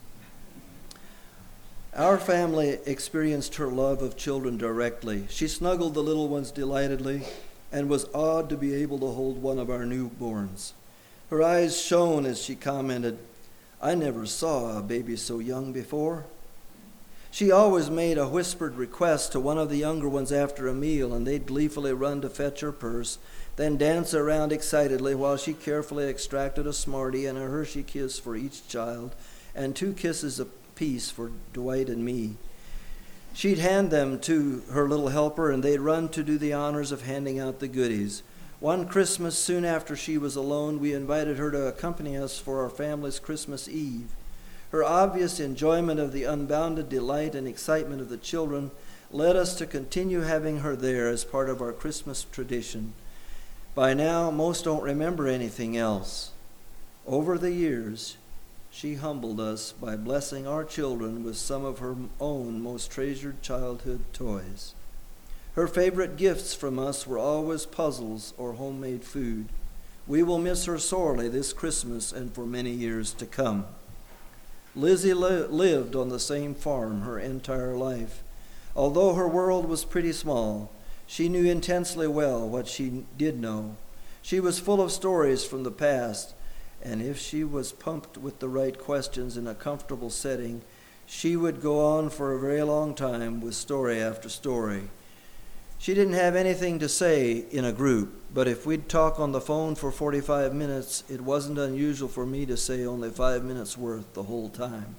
Our family experienced her love of children directly. She snuggled the little ones delightedly and was awed to be able to hold one of our newborns. Her eyes shone as she commented, "I never saw a baby so young before." She always made a whispered request to one of the younger ones after a meal, and they'd gleefully run to fetch her purse, then dance around excitedly while she carefully extracted a Smartie and a Hershey kiss for each child, and 2 kisses apiece for Dwight and me. She'd hand them to her little helper, and they'd run to do the honors of handing out the goodies. One Christmas, soon after she was alone, we invited her to accompany us for our family's Christmas Eve. Her obvious enjoyment of the unbounded delight and excitement of the children led us to continue having her there as part of our Christmas tradition. By now, most don't remember anything else. Over the years, she humbled us by blessing our children with some of her own most treasured childhood toys. Her favorite gifts from us were always puzzles or homemade food. We will miss her sorely this Christmas and for many years to come. Lizzie lived on the same farm her entire life. Although her world was pretty small, she knew intensely well what she did know. She was full of stories from the past, and if she was pumped with the right questions in a comfortable setting, she would go on for a very long time with story after story. She didn't have anything to say in a group, but if we'd talk on the phone for 45 minutes, it wasn't unusual for me to say only 5 minutes worth the whole time.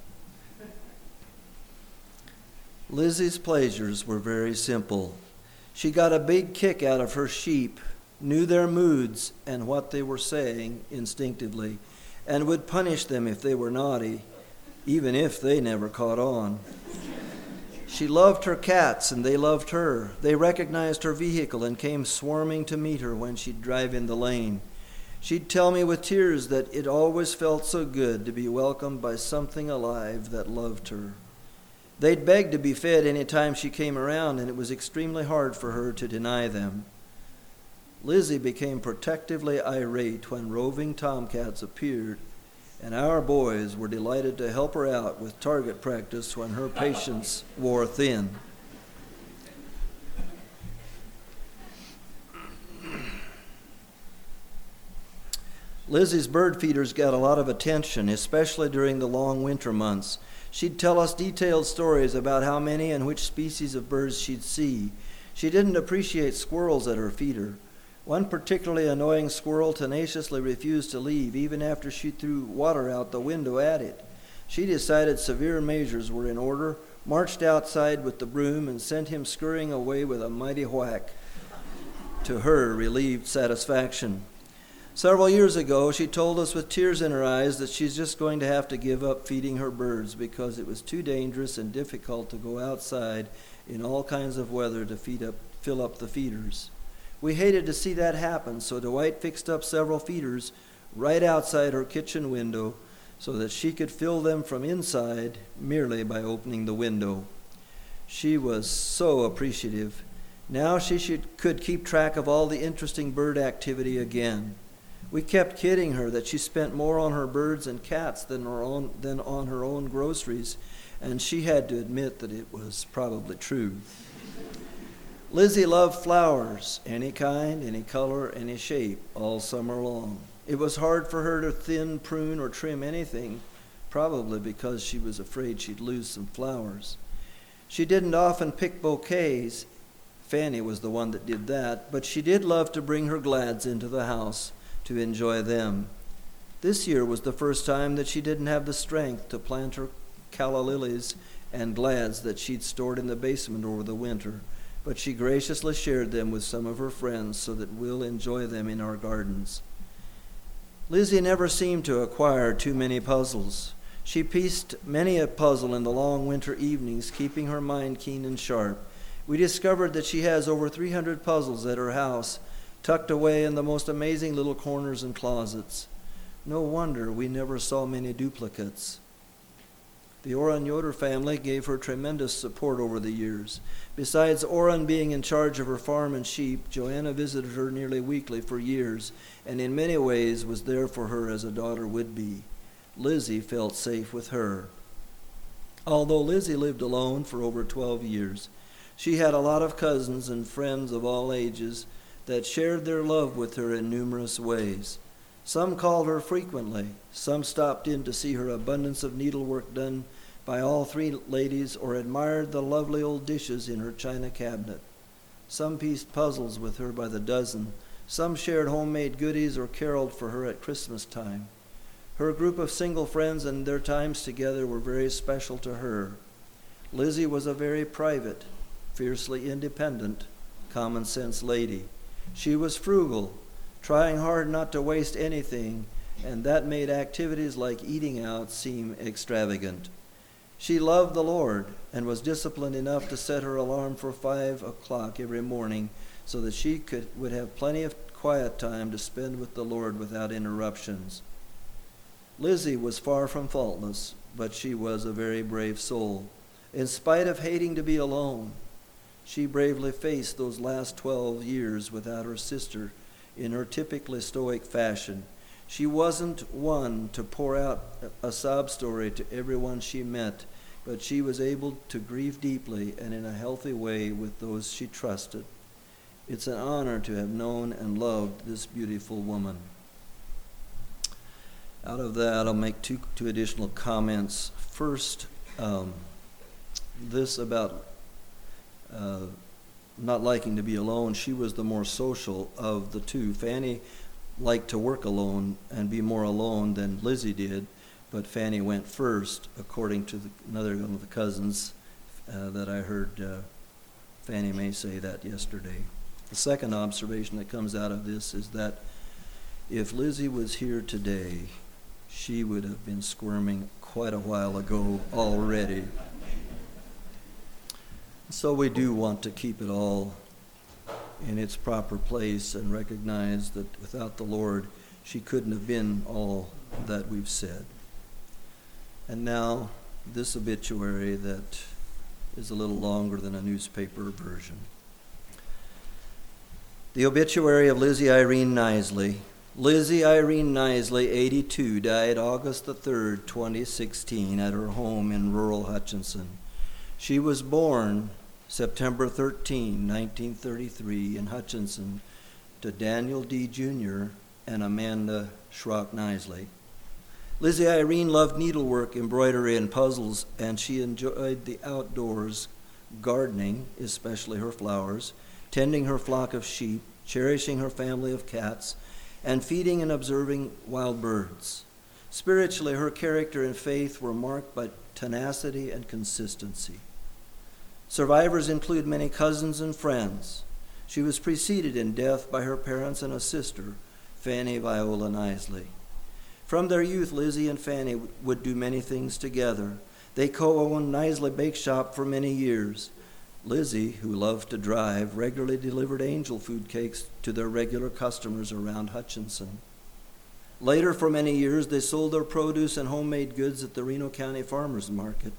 Lizzie's pleasures were very simple. She got a big kick out of her sheep knew their moods and what they were saying instinctively, and would punish them if they were naughty, even if they never caught on. She loved her cats, and they loved her. They recognized her vehicle and came swarming to meet her when she'd drive in the lane. She'd tell me with tears that it always felt so good to be welcomed by something alive that loved her. They'd beg to be fed any time she came around, and it was extremely hard for her to deny them. Lizzie became protectively irate when roving tomcats appeared, and our boys were delighted to help her out with target practice when her patience wore thin. Lizzie's bird feeders got a lot of attention, especially during the long winter months. She'd tell us detailed stories about how many and which species of birds she'd see. She didn't appreciate squirrels at her feeder. One particularly annoying squirrel tenaciously refused to leave, even after she threw water out the window at it. She decided severe measures were in order, marched outside with the broom, and sent him scurrying away with a mighty whack. To her, relieved satisfaction. Several years ago, she told us with tears in her eyes that she's just going to have to give up feeding her birds because it was too dangerous and difficult to go outside in all kinds of weather to fill up the feeders. We hated to see that happen, so Dwight fixed up several feeders right outside her kitchen window so that she could fill them from inside merely by opening the window. She was so appreciative. Now she could keep track of all the interesting bird activity again. We kept kidding her that she spent more on her birds and cats than on her own groceries, and she had to admit that it was probably true. Lizzie loved flowers, any kind, any color, any shape, all summer long. It was hard for her to thin, prune, or trim anything, probably because she was afraid she'd lose some flowers. She didn't often pick bouquets. Fanny was the one that did that, but she did love to bring her glads into the house to enjoy them. This year was the first time that she didn't have the strength to plant her calla lilies and glads that she'd stored in the basement over the winter, but she graciously shared them with some of her friends so that we'll enjoy them in our gardens. Lizzie never seemed to acquire too many puzzles. She pieced many a puzzle in the long winter evenings, keeping her mind keen and sharp. We discovered that she has over 300 puzzles at her house, tucked away in the most amazing little corners and closets. No wonder we never saw many duplicates. The Orrin Yoder family gave her tremendous support over the years. Besides Orrin being in charge of her farm and sheep, Joanna visited her nearly weekly for years, and in many ways was there for her as a daughter would be. Lizzie felt safe with her. Although Lizzie lived alone for over 12 years, she had a lot of cousins and friends of all ages that shared their love with her in numerous ways. Some called her frequently. Some stopped in to see her abundance of needlework done by all three ladies or admired the lovely old dishes in her china cabinet. Some pieced puzzles with her by the dozen. Some shared homemade goodies or caroled for her at Christmas time. Her group of single friends and their times together were very special to her. Lizzie was a very private, fiercely independent, common-sense lady. She was frugal, trying hard not to waste anything, and that made activities like eating out seem extravagant. She loved the Lord and was disciplined enough to set her alarm for 5 o'clock every morning so that she would have plenty of quiet time to spend with the Lord without interruptions. Lizzie was far from faultless, but she was a very brave soul. In spite of hating to be alone, she bravely faced those last 12 years without her sister in her typically stoic fashion. She wasn't one to pour out a sob story to everyone she met, but she was able to grieve deeply and in a healthy way with those she trusted. It's an honor to have known and loved this beautiful woman. Out of that, I'll make two additional comments. First, this about not liking to be alone. She was the more social of the two. Fanny liked to work alone and be more alone than Lizzie did, but Fanny went first, according to another one of the cousins that I heard Fannie Mae say that yesterday. The second observation that comes out of this is that if Lizzie was here today, she would have been squirming quite a while ago already. So we do want to keep it all in its proper place and recognize that without the Lord, she couldn't have been all that we've said. And now, this obituary that is a little longer than a newspaper version. The obituary of Lizzie Irene Knisely. Lizzie Irene Knisely, 82, died August the 3rd, 2016, at her home in rural Hutchinson. She was born September 13, 1933, in Hutchinson to Daniel D. Jr. and Amanda Schrock Knisely. Lizzie Irene loved needlework, embroidery, and puzzles, and she enjoyed the outdoors, gardening, especially her flowers, tending her flock of sheep, cherishing her family of cats, and feeding and observing wild birds. Spiritually, her character and faith were marked by tenacity and consistency. Survivors include many cousins and friends. She was preceded in death by her parents and a sister, Fanny Viola Knisely. From their youth, Lizzie and Fanny would do many things together. They co-owned Knisely Bake Shop for many years. Lizzie, who loved to drive, regularly delivered angel food cakes to their regular customers around Hutchinson. Later, for many years, they sold their produce and homemade goods at the Reno County Farmers Market.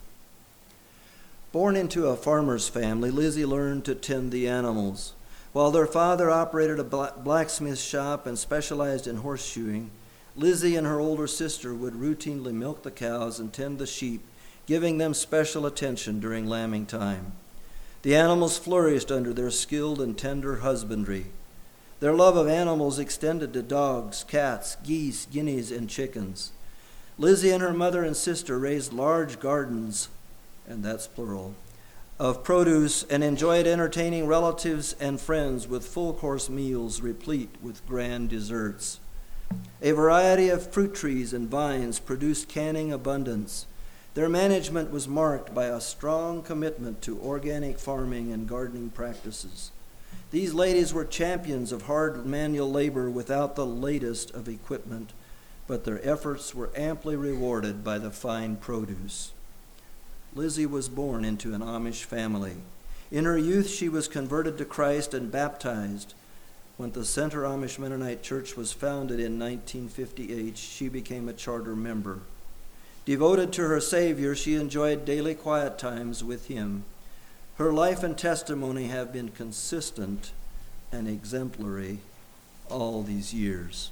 Born into a farmer's family, Lizzie learned to tend the animals. While their father operated a blacksmith shop and specialized in horseshoeing, Lizzie and her older sister would routinely milk the cows and tend the sheep, giving them special attention during lambing time. The animals flourished under their skilled and tender husbandry. Their love of animals extended to dogs, cats, geese, guineas, and chickens. Lizzie and her mother and sister raised large gardens, and that's plural, of produce and enjoyed entertaining relatives and friends with full-course meals replete with grand desserts. A variety of fruit trees and vines produced canning abundance. Their management was marked by a strong commitment to organic farming and gardening practices. These ladies were champions of hard manual labor without the latest of equipment, but their efforts were amply rewarded by the fine produce. Lizzie was born into an Amish family. In her youth, she was converted to Christ and baptized. When the Center Amish Mennonite Church was founded in 1958, she became a charter member. Devoted to her Savior, she enjoyed daily quiet times with him. Her life and testimony have been consistent and exemplary all these years.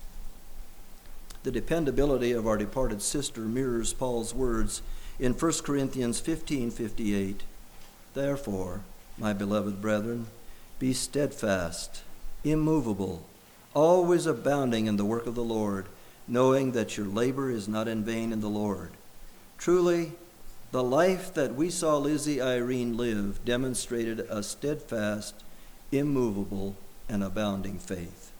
The dependability of our departed sister mirrors Paul's words in 1 Corinthians 15:58. Therefore, my beloved brethren, be steadfast, immovable, always abounding in the work of the Lord, knowing that your labor is not in vain in the Lord. Truly, the life that we saw Lizzie Irene live demonstrated a steadfast, immovable, and abounding faith.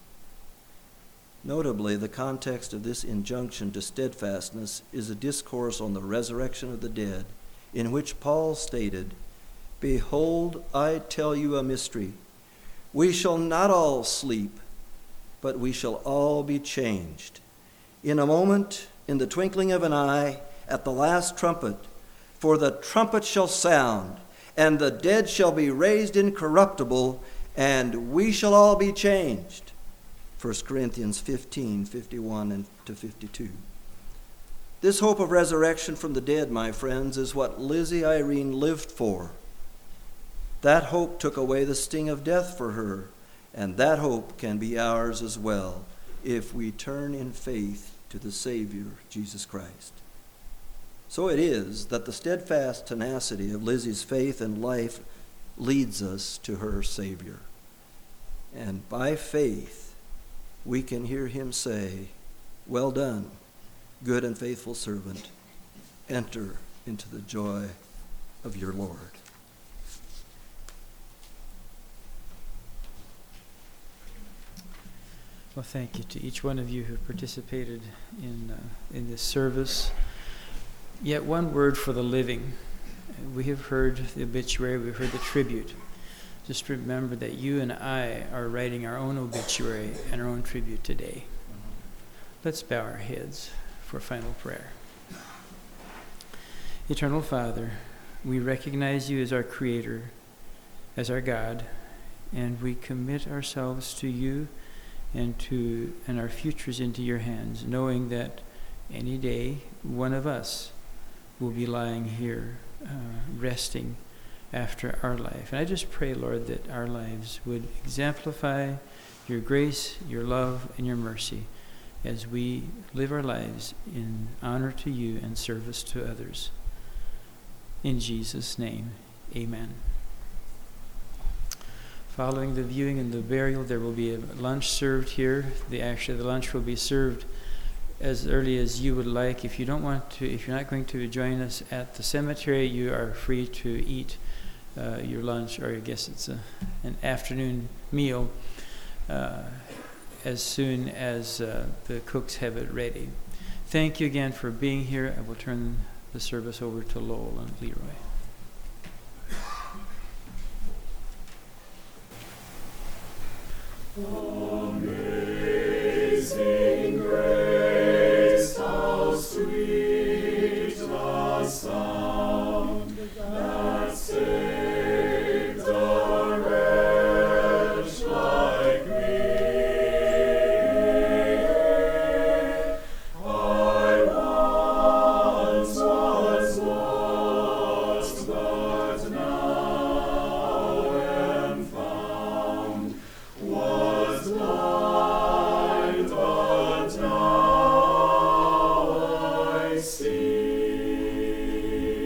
Notably, the context of this injunction to steadfastness is a discourse on the resurrection of the dead, in which Paul stated, "Behold, I tell you a mystery. We shall not all sleep, but we shall all be changed. In a moment, in the twinkling of an eye, at the last trumpet, for the trumpet shall sound, and the dead shall be raised incorruptible, and we shall all be changed." 1 Corinthians 15:51 and to 52. This hope of resurrection from the dead, my friends, is what Lizzie Irene lived for. That hope took away the sting of death for her, and that hope can be ours as well if we turn in faith to the Savior, Jesus Christ. So it is that the steadfast tenacity of Lizzie's faith and life leads us to her Savior. And by faith, we can hear him say, "Well done, good and faithful servant. Enter into the joy of your Lord." Well, thank you to each one of you who participated in this service. Yet one word for the living. We have heard the obituary, we've heard the tribute. just remember that you and I are writing our own obituary and our own tribute today. Let's bow our heads for final prayer. Eternal Father, we recognize you as our Creator, as our God, and we commit ourselves to you and our futures into your hands, knowing that any day one of us will be lying here resting after our life. And I just pray, Lord, that our lives would exemplify your grace, your love, and your mercy as we live our lives in honor to you and service to others. In Jesus' name, amen. Following the viewing and the burial, there will be a lunch served here. The lunch will be served as early as you would like. If you don't want to, if you're not going to join us at the cemetery, you are free to eat your lunch, or I guess it's an afternoon meal, as soon as the cooks have it ready. Thank you again for being here. I will turn the service over to Lowell and Leroy. Amazing grace, how sweet the sound that saved a wretch like me. I once was lost, but now am found. Was blind, but now I see.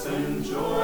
and joy.